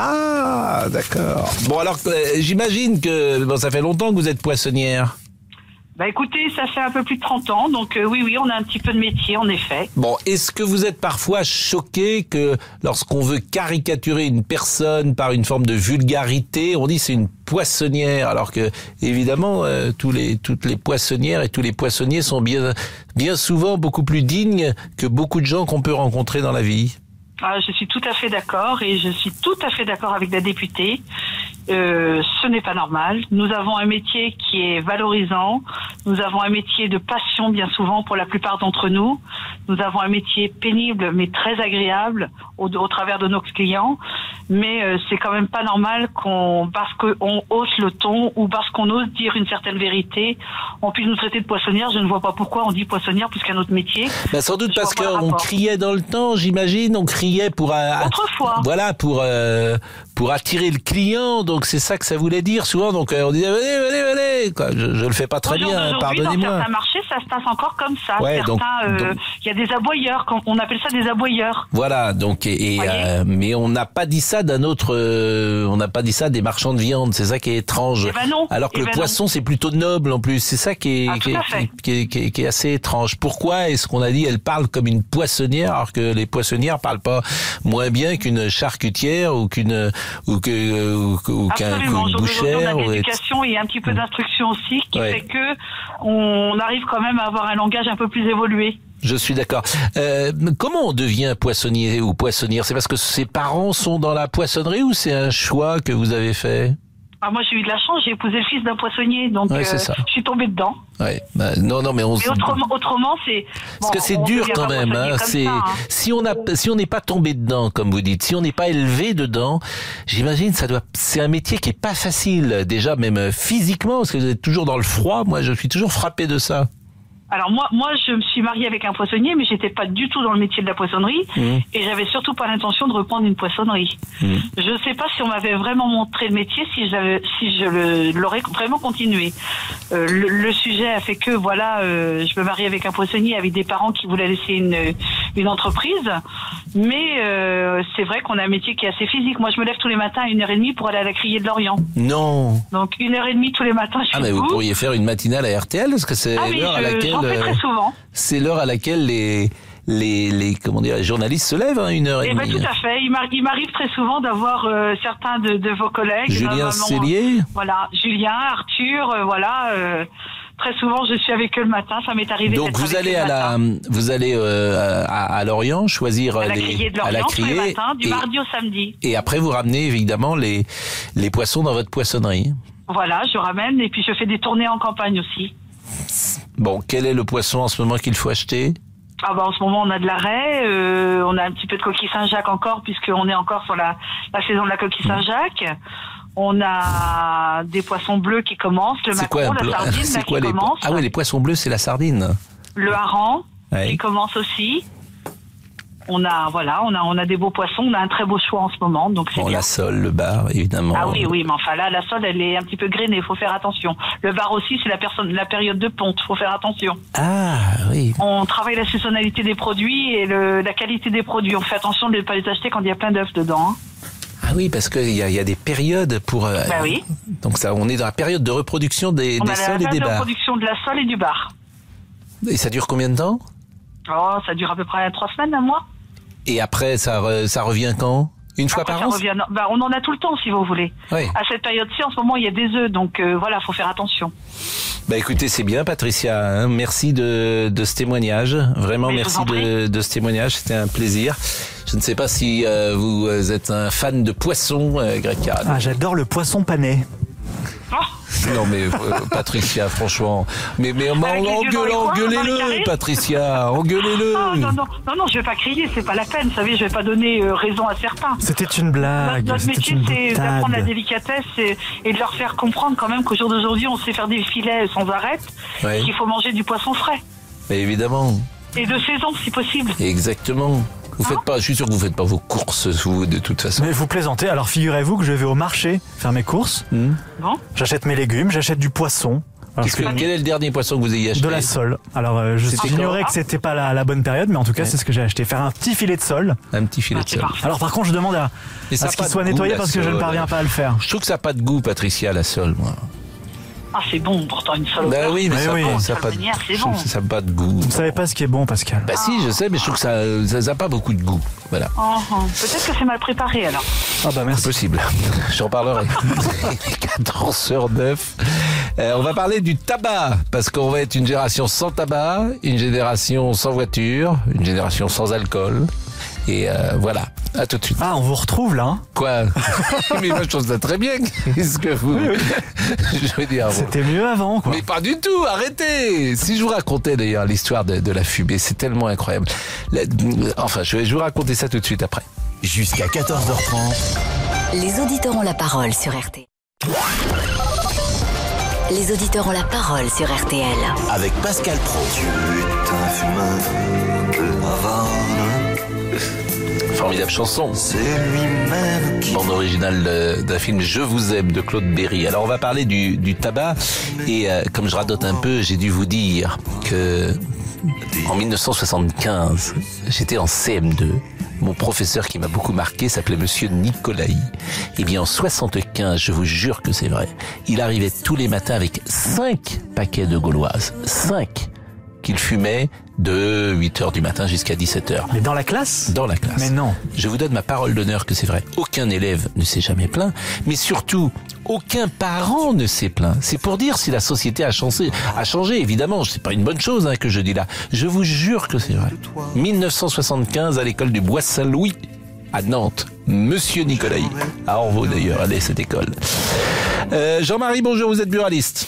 Ah, d'accord. Bon alors, euh, j'imagine que bon, ça fait longtemps que vous êtes poissonnière. Bah écoutez, ça fait un peu plus de trente ans, donc euh, oui, oui, on a un petit peu de métier, en effet. Bon, est-ce que vous êtes parfois choqué que lorsqu'on veut caricaturer une personne par une forme de vulgarité, on dit c'est une poissonnière, alors que évidemment euh, tous les toutes les poissonnières et tous les poissonniers sont bien bien souvent beaucoup plus dignes que beaucoup de gens qu'on peut rencontrer dans la vie. Ah, je suis tout à fait d'accord et je suis tout à fait d'accord avec la députée. Euh, ce n'est pas normal. Nous avons un métier qui est valorisant. Nous avons un métier de passion bien souvent pour la plupart d'entre nous. Nous avons un métier pénible mais très agréable au, au travers de nos clients. Mais euh, c'est quand même pas normal qu'on, parce qu'on hausse le ton ou parce qu'on ose dire une certaine vérité, on puisse nous traiter de poissonnière. Je ne vois pas pourquoi on dit poissonnière plus qu'un autre métier. Ben sans doute parce qu'on criait dans le temps, j'imagine. On criait pour... Euh, Autrefois. Voilà, pour... Euh, pour attirer le client, donc c'est ça que ça voulait dire souvent. Donc euh, on disait venez, venez, venez. Quoi, je, je le fais pas très bien, pardonnez-moi. Dans certains marchés, ça se passe encore comme ça. Ouais, certains, il euh, y a des aboyeurs, on appelle ça des aboyeurs. Voilà, donc et, et euh, mais on n'a pas dit ça d'un autre, euh, on n'a pas dit ça des marchands de viande. C'est ça qui est étrange. Eh ben non. Alors que eh le ben poisson c'est plutôt noble en plus. C'est ça qui est, ah, qui, est, qui, est, qui, est, qui est assez étrange. Pourquoi est-ce qu'on a dit elle parle comme une poissonnière alors que les poissonnières parlent pas moins bien qu'une charcutière ou qu'une ou que ou, ou qu'un bouchère. On a de l'éducation et un petit peu d'instruction aussi, qui ouais. fait que on arrive quand même à avoir un langage un peu plus évolué. Je suis d'accord. Euh, comment on devient poissonnier ou poissonnière? C'est parce que ses parents sont dans la poissonnerie ou c'est un choix que vous avez fait? Ah, moi, j'ai eu de la chance, j'ai épousé le fils d'un poissonnier, donc ouais, euh, je suis tombée dedans. Ouais. Bah, non, non, mais on. Mais autrement, autrement, c'est. Parce bon, que c'est dur quand même. Hein, c'est ça, hein. si on a, si on n'est pas tombé dedans, comme vous dites, si on n'est pas élevé dedans, j'imagine ça doit. C'est un métier qui est pas facile déjà, même physiquement, parce que vous êtes toujours dans le froid. Moi, je suis toujours frappé de ça. Alors moi, moi, je me suis mariée avec un poissonnier, mais j'étais pas du tout dans le métier de la poissonnerie, mmh. et j'avais surtout pas l'intention de reprendre une poissonnerie. Mmh. Je sais pas si on m'avait vraiment montré le métier, si j'avais, si je le, l'aurais vraiment continué. Euh, le, le sujet a fait que voilà, euh, je me marie avec un poissonnier avec des parents qui voulaient laisser une une entreprise, mais euh, c'est vrai qu'on a un métier qui est assez physique. Moi, je me lève tous les matins à une heure et demie pour aller à la criée de Lorient. Non. Donc une heure et demie tous les matins. Je ah mais vous pourriez faire une matinale à R T L parce que c'est ah, l'heure je, à laquelle. J'en fais très souvent. C'est l'heure à laquelle les les les comment dire les journalistes se lèvent, hein, une heure et eh demie. Ben, tout à fait. Il m'arrive, il m'arrive très souvent d'avoir euh, certains de, de vos collègues. Julien Cellier. Voilà, Julien, Arthur, euh, voilà. Euh, très souvent, je suis avec eux le matin. Ça m'est arrivé. Donc vous allez à la, vous allez euh, à, à Lorient choisir à la les criée de Lorient, à la criée, tous les matins, du et, mardi au samedi. Et après vous ramenez évidemment les les poissons dans votre poissonnerie. Voilà, je ramène et puis je fais des tournées en campagne aussi. Bon, quel est le poisson en ce moment qu'il faut acheter? Ah bah en ce moment on a de la raie, euh, on a un petit peu de coquille Saint-Jacques encore puisqu'on est encore sur la, la saison de la coquille Saint-Jacques. On a des poissons bleus qui commencent, le maquereau, la sardine là, quoi, qui les... commence. Ah oui, les poissons bleus c'est la sardine. Le hareng ouais. qui commence aussi. On a voilà, on a on a des beaux poissons, on a un très beau choix en ce moment, donc c'est bon, bien. La sole, le bar, évidemment. Ah oui oui, mais enfin là la sole elle est un petit peu grainée, il faut faire attention. Le bar aussi c'est la personne la période de ponte, faut faire attention. Ah oui. On travaille la saisonnalité des produits et le, la qualité des produits. On fait attention de ne pas les acheter quand il y a plein d'œufs dedans. Hein. Ah oui, parce qu'il y a, y a des périodes pour. Euh, bah oui. Donc ça, on est dans la période de reproduction des, on des sols et des bars. De reproduction de la sole et du bar. Et ça dure combien de temps? Oh, ça dure à peu près trois semaines, un mois. Et après, ça, re, ça revient quand? Une fois après, par an? Revient, bah, on en a tout le temps, si vous voulez. Oui. À cette période-ci, en ce moment, il y a des œufs, donc euh, voilà, faut faire attention. Bah écoutez, c'est bien, Patricia. Hein, merci de, de ce témoignage. Vraiment, Mais merci de, de ce témoignage. C'était un plaisir. Je ne sais pas si euh, vous êtes un fan de poisson, euh, Greg Caral. Ah, j'adore le poisson pané. Oh. Non mais euh, Patricia, franchement, mais mais engueulez, engueulez-le, Patricia, engueulez-le. Oh, non non non non, je vais pas crier, c'est pas la peine, vous savez, je vais pas donner euh, raison à certains. C'était une blague. Notre, notre métier, c'est d'apprendre la délicatesse et, et de leur faire comprendre quand même qu'au jour d'aujourd'hui, on sait faire des filets sans arrêt, ouais. et qu'il faut manger du poisson frais. Mais évidemment. Et de saison, si possible. Exactement. Vous faites pas, je suis sûr que vous faites pas vos courses vous de toute façon. Mais vous plaisantez. Alors figurez-vous que je vais au marché faire mes courses. Mmh. Bon. J'achète mes légumes, j'achète du poisson. Que, que, quel est le dernier poisson que vous ayez acheté? De la sole. Alors euh, je j'ignorais que c'était pas la, la bonne période, mais en tout cas ouais. c'est ce que j'ai acheté. Faire un petit filet de sole. Un petit filet ah, de sole. Parfait. Alors par contre je demande à, à ce qu'il soit nettoyé parce que je ne parviens pas à le faire. Je trouve que ça n'a pas de goût, Patricia, la sole, moi. Ah, c'est bon, pourtant une sole. Bah oui, mais, mais ça oui. n'a ça pas, bon. pas de goût. Vous ne savez pas ce qui est bon, Pascal. Bah ah. si, je sais, mais je trouve que ça n'a ça, pas beaucoup de goût. Voilà. Oh, oh. Peut-être que c'est mal préparé alors. Ah bah merci. C'est possible. J'en parlerai. quatorze heures neuf. Euh, on va parler du tabac, parce qu'on va être une génération sans tabac, une génération sans voiture, une génération sans alcool. Et euh, voilà. À tout de suite. Ah, on vous retrouve là. Hein. Quoi? Mais moi je trouve ça très bien. Qu'est-ce que vous... Oui, oui. Je veux dire. C'était mieux avant, quoi. Mais pas du tout, arrêtez. Si je vous racontais d'ailleurs l'histoire de, de la fumée, c'est tellement incroyable. La... Enfin, je vais, je vais vous raconter ça tout de suite après. Jusqu'à quatorze heures trente. Les auditeurs ont la parole sur R T L. Les auditeurs ont la parole sur R T L. Avec Pascal Pro. Tu es un fumeur de Havane. Formidable chanson. C'est lui-même qui... Bande originale d'un film Je vous aime de Claude Berry. Alors on va parler du, du tabac et euh, comme je radote un peu, j'ai dû vous dire que en mille neuf cent soixante-quinze, j'étais en C M deux. Mon professeur qui m'a beaucoup marqué s'appelait Monsieur Nicolaï. Eh bien, en soixante-quinze, je vous jure que c'est vrai, il arrivait tous les matins avec cinq paquets de gauloises. Cinq qu'il fumait de huit heures du matin jusqu'à dix-sept heures. Mais dans la classe? Dans la classe. Mais non. Je vous donne ma parole d'honneur que c'est vrai. Aucun élève ne s'est jamais plaint, mais surtout, aucun parent ne s'est plaint. C'est pour dire si la société a changé. A changé, évidemment. C'est pas une bonne chose hein, que je dis là. Je vous jure que c'est vrai. mille neuf cent soixante-quinze, à l'école du Bois Saint-Louis, à Nantes. Monsieur Nicolaï. À Orvaux d'ailleurs, allez, cette école. Euh, Jean-Marie, bonjour, vous êtes buraliste.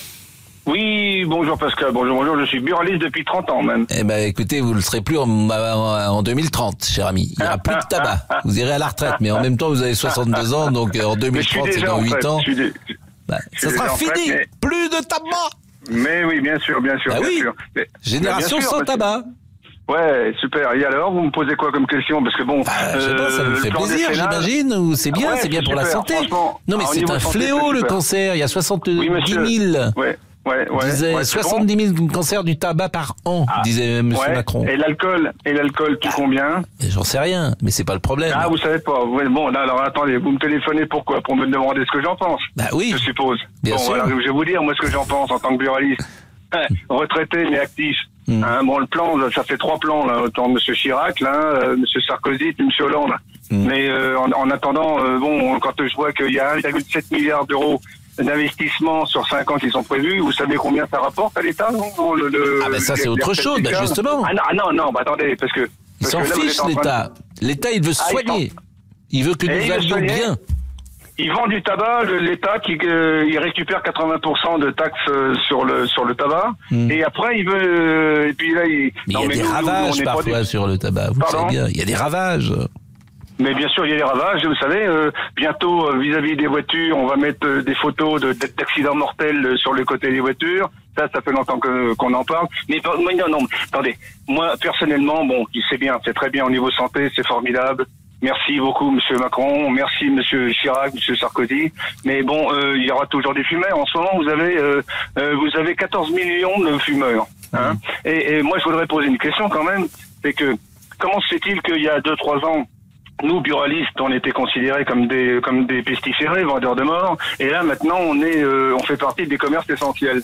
Oui, bonjour Pascal, bonjour, bonjour, je suis buraliste depuis trente ans même. Eh ben écoutez, vous ne le serez plus en, en, en deux mille trente, cher ami. Il n'y aura plus de tabac. Vous irez à la retraite, mais en même temps vous avez soixante-deux ans, donc en deux mille trente c'est dans huit ans. Dé... Bah, ça sera fini, mais... plus de tabac. Mais oui, bien sûr, bien sûr, bah bien oui. sûr. Mais... Génération bien sûr, sans tabac. Ouais, super. Et alors, vous me posez quoi comme question? Parce que bon, bah, je sais pas, ça vous fait plaisir, j'imagine, ou c'est bien, ouais, c'est bien pour super, la santé. Non, mais c'est un fléau le cancer. Il y a soixante-dix mille. Ouais. Ouais, ouais, disait ouais, soixante-dix mille bon. cancers du tabac par an, ah, disait Monsieur ouais. Macron. Et l'alcool, et l'alcool, tout ah, combien? J'en sais rien, mais c'est pas le problème. Ah, vous savez pas. Bon, là, alors attendez, vous me téléphonez pourquoi? Pour me demander ce que j'en pense. Bah oui. Je suppose. Bien bon, sûr. Alors, je vais vous dire moi ce que j'en pense en tant que buraliste. Retraité mais actif. Mm. Hein, bon, le plan, ça fait trois plans là, autant Monsieur Chirac, là, euh, Monsieur Sarkozy, puis Monsieur Hollande. Mm. Mais euh, en, en attendant, euh, bon, quand je vois qu'il y a un virgule sept milliard d'euros d'investissements sur cinq ans qui sont prévus, vous savez combien ça rapporte à l'État? Non le, le, Ah ben ça c'est autre chose, ben justement. Ah non, non, non, bah attendez, parce que... Il s'en fiche l'État. De... L'État il veut se ah, soigner. Il, il veut que nous allions bien. Il vend du tabac, l'État qui euh, il récupère quatre-vingts pour cent de taxes euh, sur le sur le tabac, mmh. et après il veut euh, et puis là il. Mais non, il y a mais des nous, ravages nous, parfois du... sur le tabac. Vous Pardon savez bien, il y a des ravages. Mais bien sûr, il y a des ravages. Vous savez, euh, bientôt euh, vis-à-vis des voitures, on va mettre euh, des photos de, d'accidents mortels euh, sur le côté des voitures. Ça, ça fait longtemps que qu'on en parle. Mais non, non, attendez. Moi, personnellement, bon, c'est bien, c'est très bien au niveau santé, c'est formidable. Merci beaucoup, Monsieur Macron. Merci, Monsieur Chirac, Monsieur Sarkozy. Mais bon, euh, il y aura toujours des fumeurs. En ce moment, vous avez, euh, euh, vous avez quatorze millions de fumeurs. Hein. Mmh. Et, et moi, je voudrais poser une question quand même. C'est que comment se fait-il qu'il y a deux, trois ans, nous, buralistes, on était considérés comme des comme des pestiférés, vendeurs de mort. Et là, maintenant, on est, euh, on fait partie des commerces essentiels.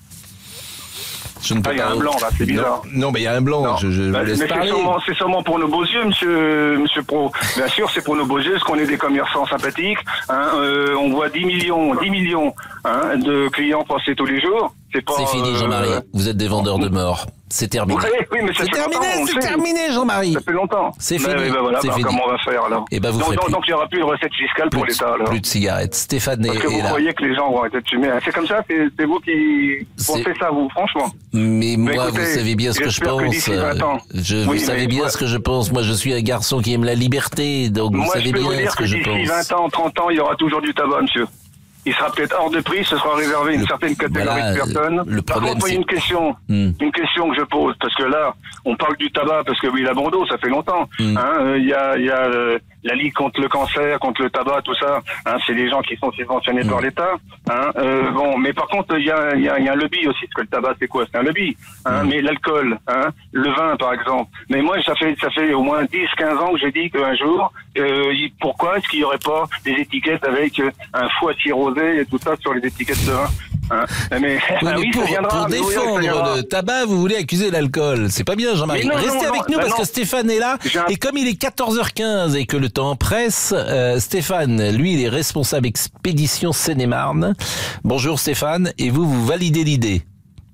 Je ne peux ah, il y a un blanc là, c'est bizarre. Non, non mais il y a un blanc. Non. Je, je bah, vous laisse mais parler. C'est sûrement, c'est sûrement pour nos beaux yeux, Monsieur, Monsieur Pro. Bien sûr, c'est pour nos beaux yeux, parce qu'on est des commerçants sympathiques. Hein, euh, on voit dix millions, dix millions hein, de clients passer tous les jours. C'est, pas, c'est fini, Jean-Marie. Euh... Vous êtes des vendeurs de morts. C'est terminé. Oui, oui, mais ça c'est terminé, c'est terminé, Jean-Marie. Ça fait longtemps. C'est fini. Ben, ben voilà, c'est ben, fini. Comment on va faire alors? Et ben vous donc, ferez donc, plus. donc il n'y aura plus de recette fiscale plus pour de, l'État alors. Plus de cigarettes. Stéphane Parce est, que vous est là. croyez que les gens vont arrêter de fumer. C'est comme ça, c'est, c'est vous qui pensez ça, vous, franchement. Mais moi, mais écoutez, vous savez bien ce que je pense. Que je, vous oui, savez bien moi, ce que je pense. Moi, je suis un garçon qui aime la liberté, donc vous savez bien ce que je pense. D'ici vingt ans, trente ans, il y aura toujours du tabac, monsieur. Il sera peut-être hors de prix, ce sera réservé à une le, certaine catégorie voilà, de personnes. Le problème, Par contre, c'est... une question, hmm. une question que je pose, parce que là, on parle du tabac, parce que oui, la Bordeaux, ça fait longtemps. Il hmm. hein, euh, y a, y a euh, la Ligue contre le cancer, contre le tabac, tout ça. Hein, c'est des gens qui sont subventionnés hmm. par l'État. Hein, euh, bon, mais par contre, il y a, y, a, y a un lobby aussi, parce que le tabac, c'est quoi? C'est un lobby. Hein, hmm. Mais l'alcool, hein, le vin, par exemple. Mais moi, ça fait, ça fait au moins dix, quinze ans que j'ai dit qu'un jour, euh, pourquoi est-ce qu'il n'y aurait pas des étiquettes avec euh, un foie cirrhosé et tout ça sur les étiquettes de vin? Hein, mais, oui, ah oui, pour, viendra, pour défendre le tabac, vous voulez accuser l'alcool. C'est pas bien, Jean-Marie. Non, Restez non, avec non, nous bah parce non. que Stéphane est là. Un... Et comme il est quatorze heures quinze et que le temps presse, euh, Stéphane, lui, il est responsable expédition Seine-et-Marne. Bonjour Stéphane, et vous, vous validez l'idée?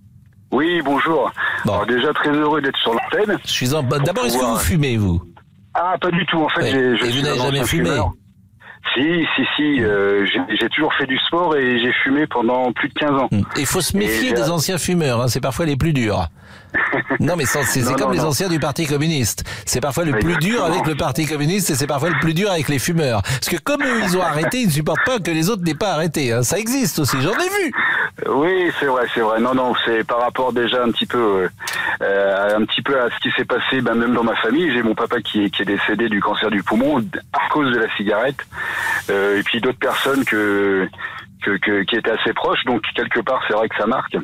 Oui, bonjour. Bon. Alors déjà très heureux d'être sur l'antenne. Je suis en... D'abord, pouvoir... est-ce que vous fumez, vous? Ah, pas du tout. En fait, ouais. j'ai, je et suis vous n'avez jamais fumé fumeur. Si, si, si. Euh, j'ai, j'ai toujours fait du sport et j'ai fumé pendant plus de quinze ans. Il faut se méfier et des anciens fumeurs, hein, c'est parfois les plus durs. Non, mais c'est, c'est non, comme non, les non. anciens du Parti communiste. C'est parfois le Exactement. plus dur avec le Parti communiste et c'est parfois le plus dur avec les fumeurs. Parce que comme eux, ils ont arrêté, ils ne supportent pas que les autres n'aient pas arrêté. Hein. Ça existe aussi, j'en ai vu. Oui, c'est vrai, c'est vrai. Non, non, c'est par rapport déjà un petit peu, euh, un petit peu à ce qui s'est passé, ben, même dans ma famille. J'ai mon papa qui est, qui est décédé du cancer du poumon à cause de la cigarette. Euh, et puis d'autres personnes que, que, que, qui étaient assez proches. Donc, quelque part, c'est vrai que ça marque.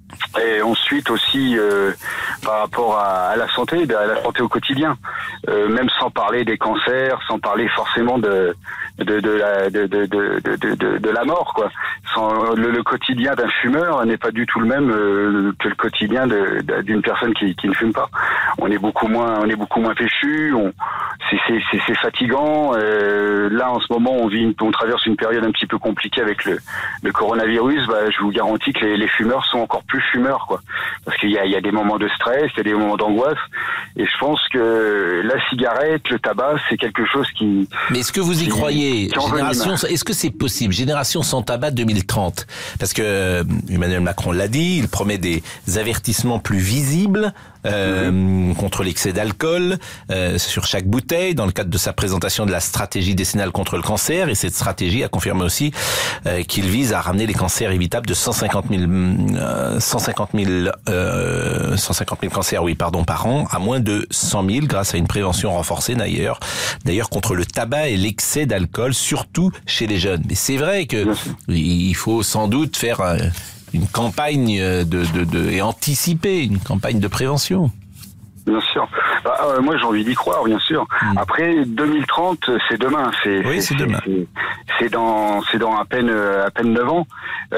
Et ensuite aussi euh, par rapport à, à la santé, à la santé au quotidien, euh, même sans parler des cancers, sans parler forcément de de de la de de de de, de, de la mort quoi. Sans, le, le quotidien d'un fumeur n'est pas du tout le même euh, que le quotidien de, de, d'une personne qui, qui ne fume pas. On est beaucoup moins on est beaucoup moins péchu, on c'est c'est c'est, c'est fatigant. Euh, là en ce moment on vit une, on traverse une période un petit peu compliquée avec le le coronavirus. Bah, je vous garantis que les, les fumeurs sont encore plus fumeurs quoi, parce qu'il y a il y a des moments de stress, il y a des moments d'angoisse, et je pense que la cigarette, le tabac, c'est quelque chose qui. Mais est-ce que vous y qui, croyez, qui génération, est-ce que c'est possible, génération sans tabac deux mille trente, parce que Emmanuel Macron l'a dit, il promet des avertissements plus visibles. Euh, mmh. contre l'excès d'alcool euh, sur chaque bouteille dans le cadre de sa présentation de la stratégie décennale contre le cancer, et cette stratégie a confirmé aussi euh, qu'il vise à ramener les cancers évitables de cent cinquante mille euh, cent cinquante mille euh, cent cinquante mille cancers oui pardon par an à moins de cent mille grâce à une prévention renforcée d'ailleurs d'ailleurs contre le tabac et l'excès d'alcool, surtout chez les jeunes. Mais c'est vrai que il faut sans doute faire un, une campagne de, de, de et anticiper une campagne de prévention. Bien sûr. Bah, euh, moi, j'ai envie d'y croire, bien sûr. Mmh. Après, deux mille trente, c'est demain. C'est, oui, c'est, c'est demain. C'est, c'est dans, c'est dans à peine, à peine neuf ans.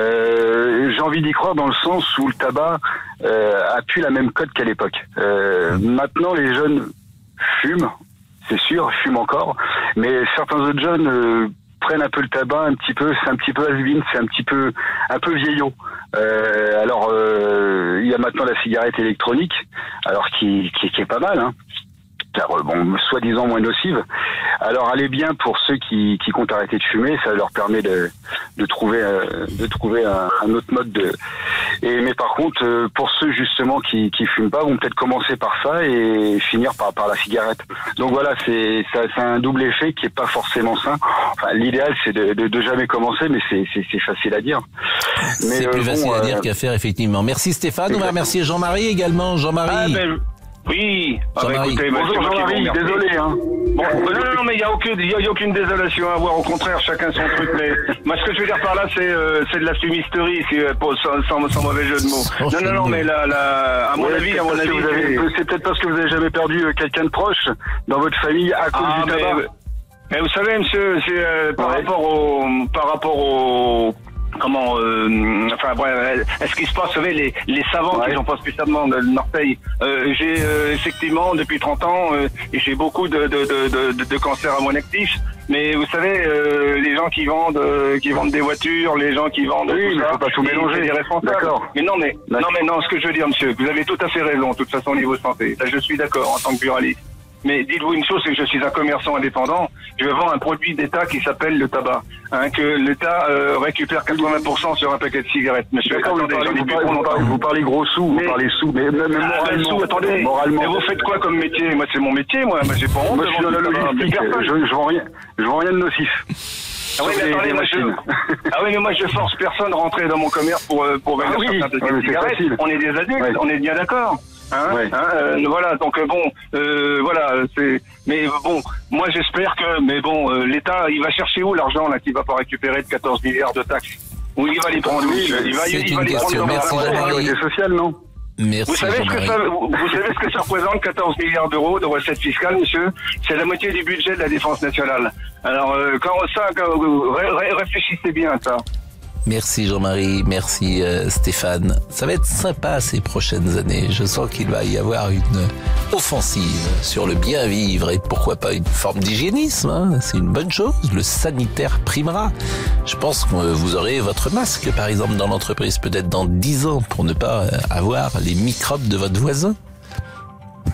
Euh, j'ai envie d'y croire dans le sens où le tabac euh, a plus la même cote qu'à l'époque. Euh, mmh. Maintenant, les jeunes fument, c'est sûr, fument encore, mais certains autres jeunes euh, prennent un peu le tabac, un petit peu, c'est un petit peu has-been, c'est un petit peu, un peu vieillot. Euh, alors, euh, il y a maintenant la cigarette électronique, alors qui, qui, qui est pas mal, hein. Car, bon, soi-disant moins nocive. Alors, elle est bien pour ceux qui, qui comptent arrêter de fumer, ça leur permet de, de trouver, euh, de trouver un, un autre mode de. Et mais par contre, euh, pour ceux justement qui, qui fument pas, vont peut-être commencer par ça et finir par, par la cigarette. Donc voilà, c'est, ça, c'est un double effet qui est pas forcément sain. Enfin, l'idéal c'est de, de, de jamais commencer, mais c'est, c'est, c'est facile à dire. Mais c'est euh, plus bon, facile à dire euh... qu'à faire effectivement. Merci Stéphane. Exactement. On va remercier Jean-Marie également. Jean-Marie. Ah, ben... Oui, ah bah écoutez, bonjour Jean-Marie, désolé hein. Bon, non, non, non, mais il n'y a aucune, il y a aucune désolation à avoir, au contraire, chacun son truc, mais moi ce que je veux dire par là, c'est, euh, c'est de la fumisterie, c'est, pour, sans, sans, sans mauvais jeu de mots. Oh, non, non, non, mais là, là, à mon ouais, avis, à mon avis, avez, c'est... c'est peut-être parce que vous n'avez jamais perdu quelqu'un de proche dans votre famille à cause ah, du tabac. Mais, mais vous savez, monsieur, c'est euh, par ouais. rapport au, par rapport au, comment, euh, enfin, ouais, est-ce qu'il se passe, vous savez, les, les savants ouais. qui n'ont pas spécialement de l'orteil. Euh, j'ai euh, effectivement, depuis trente ans, euh, j'ai beaucoup de, de, de, de, de cancers à mon actif. Mais vous savez, euh, les gens qui vendent, euh, qui vendent des voitures, les gens qui vendent, oui, tout mais ça, faut pas tout mélanger, des responsables. D'accord. Mais non, mais d'accord. non, mais non, ce que je veux dire, monsieur, vous avez tout à fait raison. De toute façon, au niveau santé, là, je suis d'accord en tant que buraliste. Mais dites-vous une chose, c'est que je suis un commerçant indépendant. Je vends un produit d'État qui s'appelle le tabac, hein, que l'État euh, récupère quatre-vingts pour cent sur un paquet de cigarettes. Monsieur, d'accord, attendez, vous, parlez, vous, parlez, vous, parlez, vous parlez gros sous, mais, vous parlez sous, mais même ah, moralement. Sous, attendez, moralement. Mais vous faites quoi comme métier? Moi, c'est mon métier, moi. Moi, j'ai pas honte. Moi, je suis dans la logistique. Je, je vends rien, je vends rien de nocif. Ah oui, mais attendez, moi, je... ah oui, mais moi je force personne à rentrer dans mon commerce pour pour vendre ah oui, certains de cigarettes. On est des adultes, ouais. On est bien d'accord. Hein, ouais. hein, euh, voilà, donc euh, bon, euh, voilà, c'est, mais bon, moi j'espère que, mais bon, euh, l'État, il va chercher où l'argent là qu'il va pas récupérer de quatorze milliards de taxes? Où il va les prendre? Oui, il va, c'est il une va question. Les Merci Jean-Marie. C'est social, non? Merci, vous savez ce que ça, vous, vous savez ce que ça représente, quatorze milliards d'euros de recettes fiscales, monsieur? C'est la moitié du budget de la défense nationale. Alors, euh, quand ça, quand, ré, ré, réfléchissez bien à ça. Merci Jean-Marie, merci euh, Stéphane. Ça va être sympa ces prochaines années. Je sens qu'il va y avoir une offensive sur le bien vivre et pourquoi pas une forme d'hygiénisme. Hein. C'est une bonne chose. Le sanitaire primera. Je pense que vous aurez votre masque, par exemple, dans l'entreprise, peut-être dans dix ans, pour ne pas avoir les microbes de votre voisin.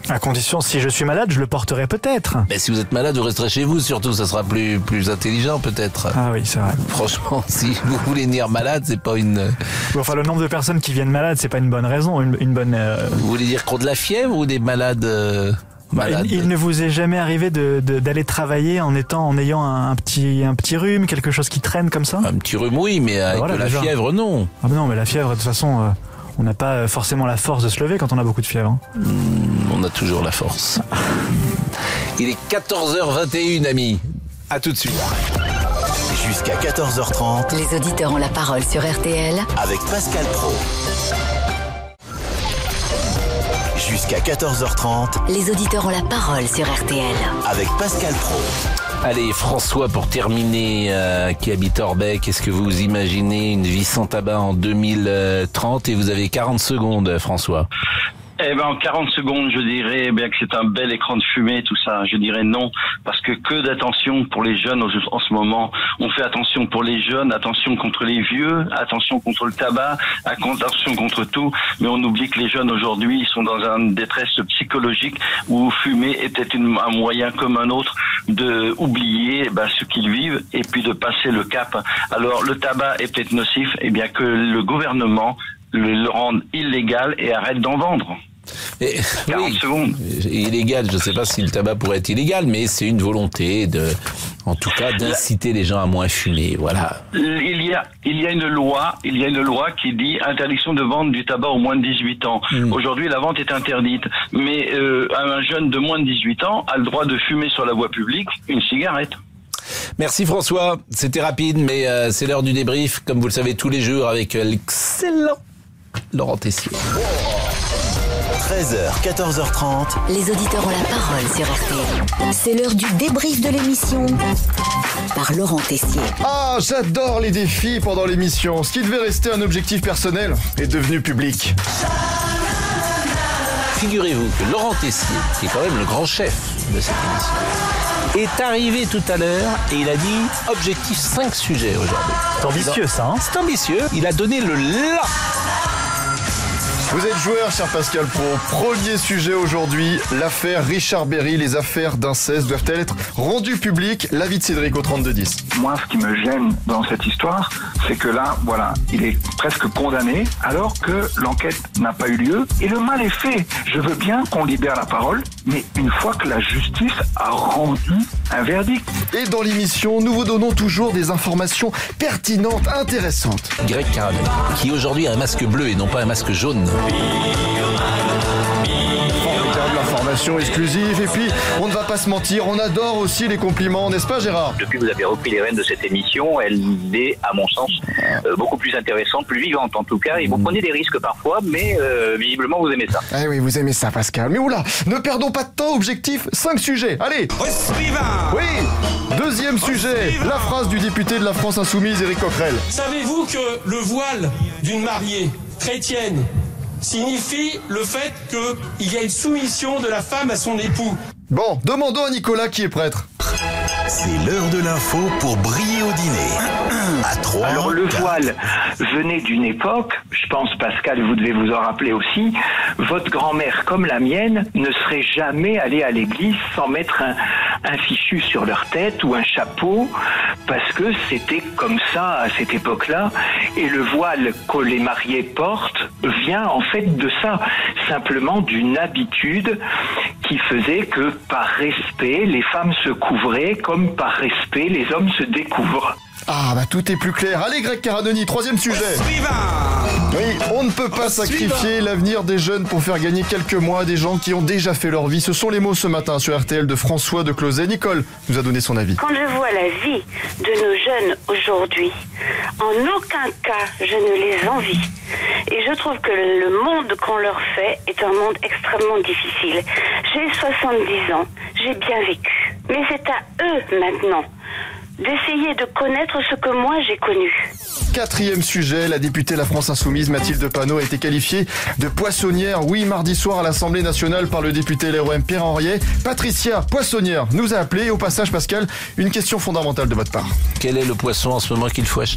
À condition, si je suis malade, je le porterai peut-être. Mais si vous êtes malade, vous resterez chez vous, surtout, ça sera plus, plus intelligent peut-être. Ah oui, c'est vrai. Franchement, si vous voulez venir malade, c'est pas une... Enfin, le nombre de personnes qui viennent malades, c'est pas une bonne raison, une, une bonne... Euh... Vous voulez dire qu'on a de la fièvre ou des malades euh, malades? Il, il ne vous est jamais arrivé de, de, d'aller travailler en étant, en ayant un, un petit, un petit rhume, quelque chose qui traîne comme ça? Un petit rhume, oui, mais avec voilà, de la déjà. fièvre, non. Ah non, mais la fièvre, de toute façon... Euh... On n'a pas forcément la force de se lever quand on a beaucoup de fièvre. Mmh, on a toujours la force. Il est quatorze heures vingt et une, amis. À tout de suite. Jusqu'à quatorze heures trente. Les auditeurs ont la parole sur R T L. Avec Pascal Praud. Jusqu'à quatorze heures trente. Les auditeurs ont la parole sur R T L. Avec Pascal Praud. Allez, François, pour terminer, euh, qui habite Orbec, est-ce que vous imaginez une vie sans tabac en deux mille trente? Et vous avez quarante secondes, François. Eh ben, en quarante secondes, je dirais eh bien que c'est un bel écran de fumée, tout ça. Je dirais non, parce que que d'attention pour les jeunes en ce moment. On fait attention pour les jeunes, attention contre les vieux, attention contre le tabac, attention contre tout. Mais on oublie que les jeunes aujourd'hui, ils sont dans une détresse psychologique où fumer était une, un moyen comme un autre de oublier eh ben, ce qu'ils vivent et puis de passer le cap. Alors, le tabac est peut-être nocif, eh bien que le gouvernement le, le rende illégal et arrête d'en vendre. Et, oui, secondes. Illégal, je ne sais pas si le tabac pourrait être illégal, mais c'est une volonté de, en tout cas, d'inciter les gens à moins fumer. Voilà. Il y a, il y a une loi, il y a une loi qui dit interdiction de vente du tabac aux moins de dix-huit ans. Mmh. Aujourd'hui, la vente est interdite, mais euh, un jeune de moins de dix-huit ans a le droit de fumer sur la voie publique une cigarette. Merci François, c'était rapide, mais euh, c'est l'heure du débrief, comme vous le savez tous les jours, avec euh, l'excellent Laurent Tessier. treize heures, quatorze heures trente. Les auditeurs ont la parole sur R T L. C'est l'heure du débrief de l'émission par Laurent Tessier. Ah, j'adore les défis pendant l'émission. Ce qui devait rester un objectif personnel est devenu public. Figurez-vous que Laurent Tessier, qui est quand même le grand chef de cette émission, est arrivé tout à l'heure et il a dit objectif cinq sujets aujourd'hui. C'est ambitieux ça, hein? C'est ambitieux. Il a donné le là. Vous êtes joueur, cher Pascal Praud. Premier sujet aujourd'hui, l'affaire Richard Berry. Les affaires d'inceste doivent-elles être rendues publiques? L'avis de Cédric au trente-deux dix. Moi, ce qui me gêne dans cette histoire, c'est que là, voilà, il est presque condamné alors que l'enquête n'a pas eu lieu et le mal est fait. Je veux bien qu'on libère la parole, mais une fois que la justice a rendu un verdict. Et dans l'émission, nous vous donnons toujours des informations pertinentes, intéressantes. Greg Caradel, qui aujourd'hui a un masque bleu et non pas un masque jaune. Formidable information exclusive. Et puis, on ne va pas se mentir, on adore aussi les compliments, n'est-ce pas Gérard? Depuis que vous avez repris les rênes de cette émission, elle est, à mon sens, euh, beaucoup plus intéressante, plus vivante en tout cas. Et vous prenez des risques parfois, mais euh, visiblement vous aimez ça. Eh oui, vous aimez ça Pascal. Mais oula, ne perdons pas de temps, objectif, cinq sujets. Allez. Oui. Deuxième sujet, la phrase du député de la France Insoumise, Éric Coquerel. Savez-vous que le voile d'une mariée chrétienne signifie le fait qu'il y a une soumission de la femme à son époux? Bon, demandons à Nicolas qui est prêtre. C'est l'heure de l'info pour briller au dîner. À trois. Alors le voile venait d'une époque, je pense Pascal, vous devez vous en rappeler aussi, votre grand-mère comme la mienne ne serait jamais allée à l'église sans mettre un, un fichu sur leur tête ou un chapeau, parce que c'était comme ça à cette époque-là, et le voile que les mariés portent vient en fait de ça, simplement d'une habitude qui faisait que par respect, les femmes se couvraient comme par respect, les hommes se découvrent. Ah bah tout est plus clair. Allez Greg Caradoni, troisième sujet. Oui, on ne peut pas sacrifier l'avenir des jeunes pour faire gagner quelques mois à des gens qui ont déjà fait leur vie. Ce sont les mots ce matin sur R T L de François de Closet. Nicole nous a donné son avis. Quand je vois la vie de nos jeunes aujourd'hui, en aucun cas je ne les envie. Et je trouve que le monde qu'on leur fait est un monde extrêmement difficile. J'ai soixante-dix ans, j'ai bien vécu. Mais c'est à eux maintenant d'essayer de connaître ce que moi j'ai connu. Quatrième sujet, la députée La France Insoumise Mathilde Panot a été qualifiée de poissonnière. Oui, mardi soir à l'Assemblée nationale par le député L R E M Pierre Henriet. Patricia, poissonnière, nous a appelé. Et au passage, Pascal, une question fondamentale de votre part. Quel est le poisson en ce moment qu'il faut acheter ?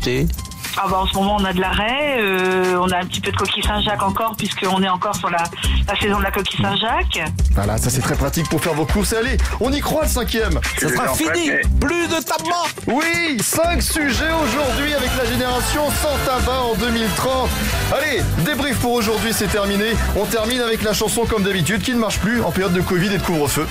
Ah bah en ce moment on a de l'arrêt, euh, on a un petit peu de coquille Saint-Jacques encore puisqu'on est encore sur la, la saison de la coquille Saint-Jacques. Voilà, ça c'est très pratique pour faire vos courses. Allez, on y croit le cinquième. Ça sera fini. Plus de tabac. Oui, cinq sujets aujourd'hui avec la génération sans tabac en deux mille trente. Allez, débrief pour aujourd'hui, c'est terminé. On termine avec la chanson comme d'habitude qui ne marche plus en période de Covid et de couvre-feu.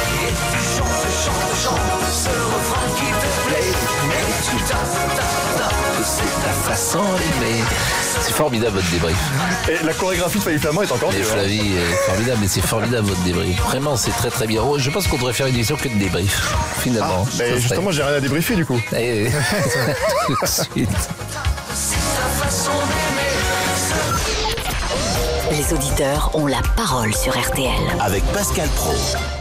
C'est formidable votre débrief. Et la chorégraphie de Flavie Flamand est encore mieux. Flavie est formidable, mais c'est formidable votre débrief. Vraiment, c'est très très bien. Je pense qu'on devrait faire une émission que de débrief, finalement. Ah, mais justement, serait... j'ai rien à débriefer du coup. Et... tout de suite. Les auditeurs ont la parole sur R T L. Avec Pascal Praud.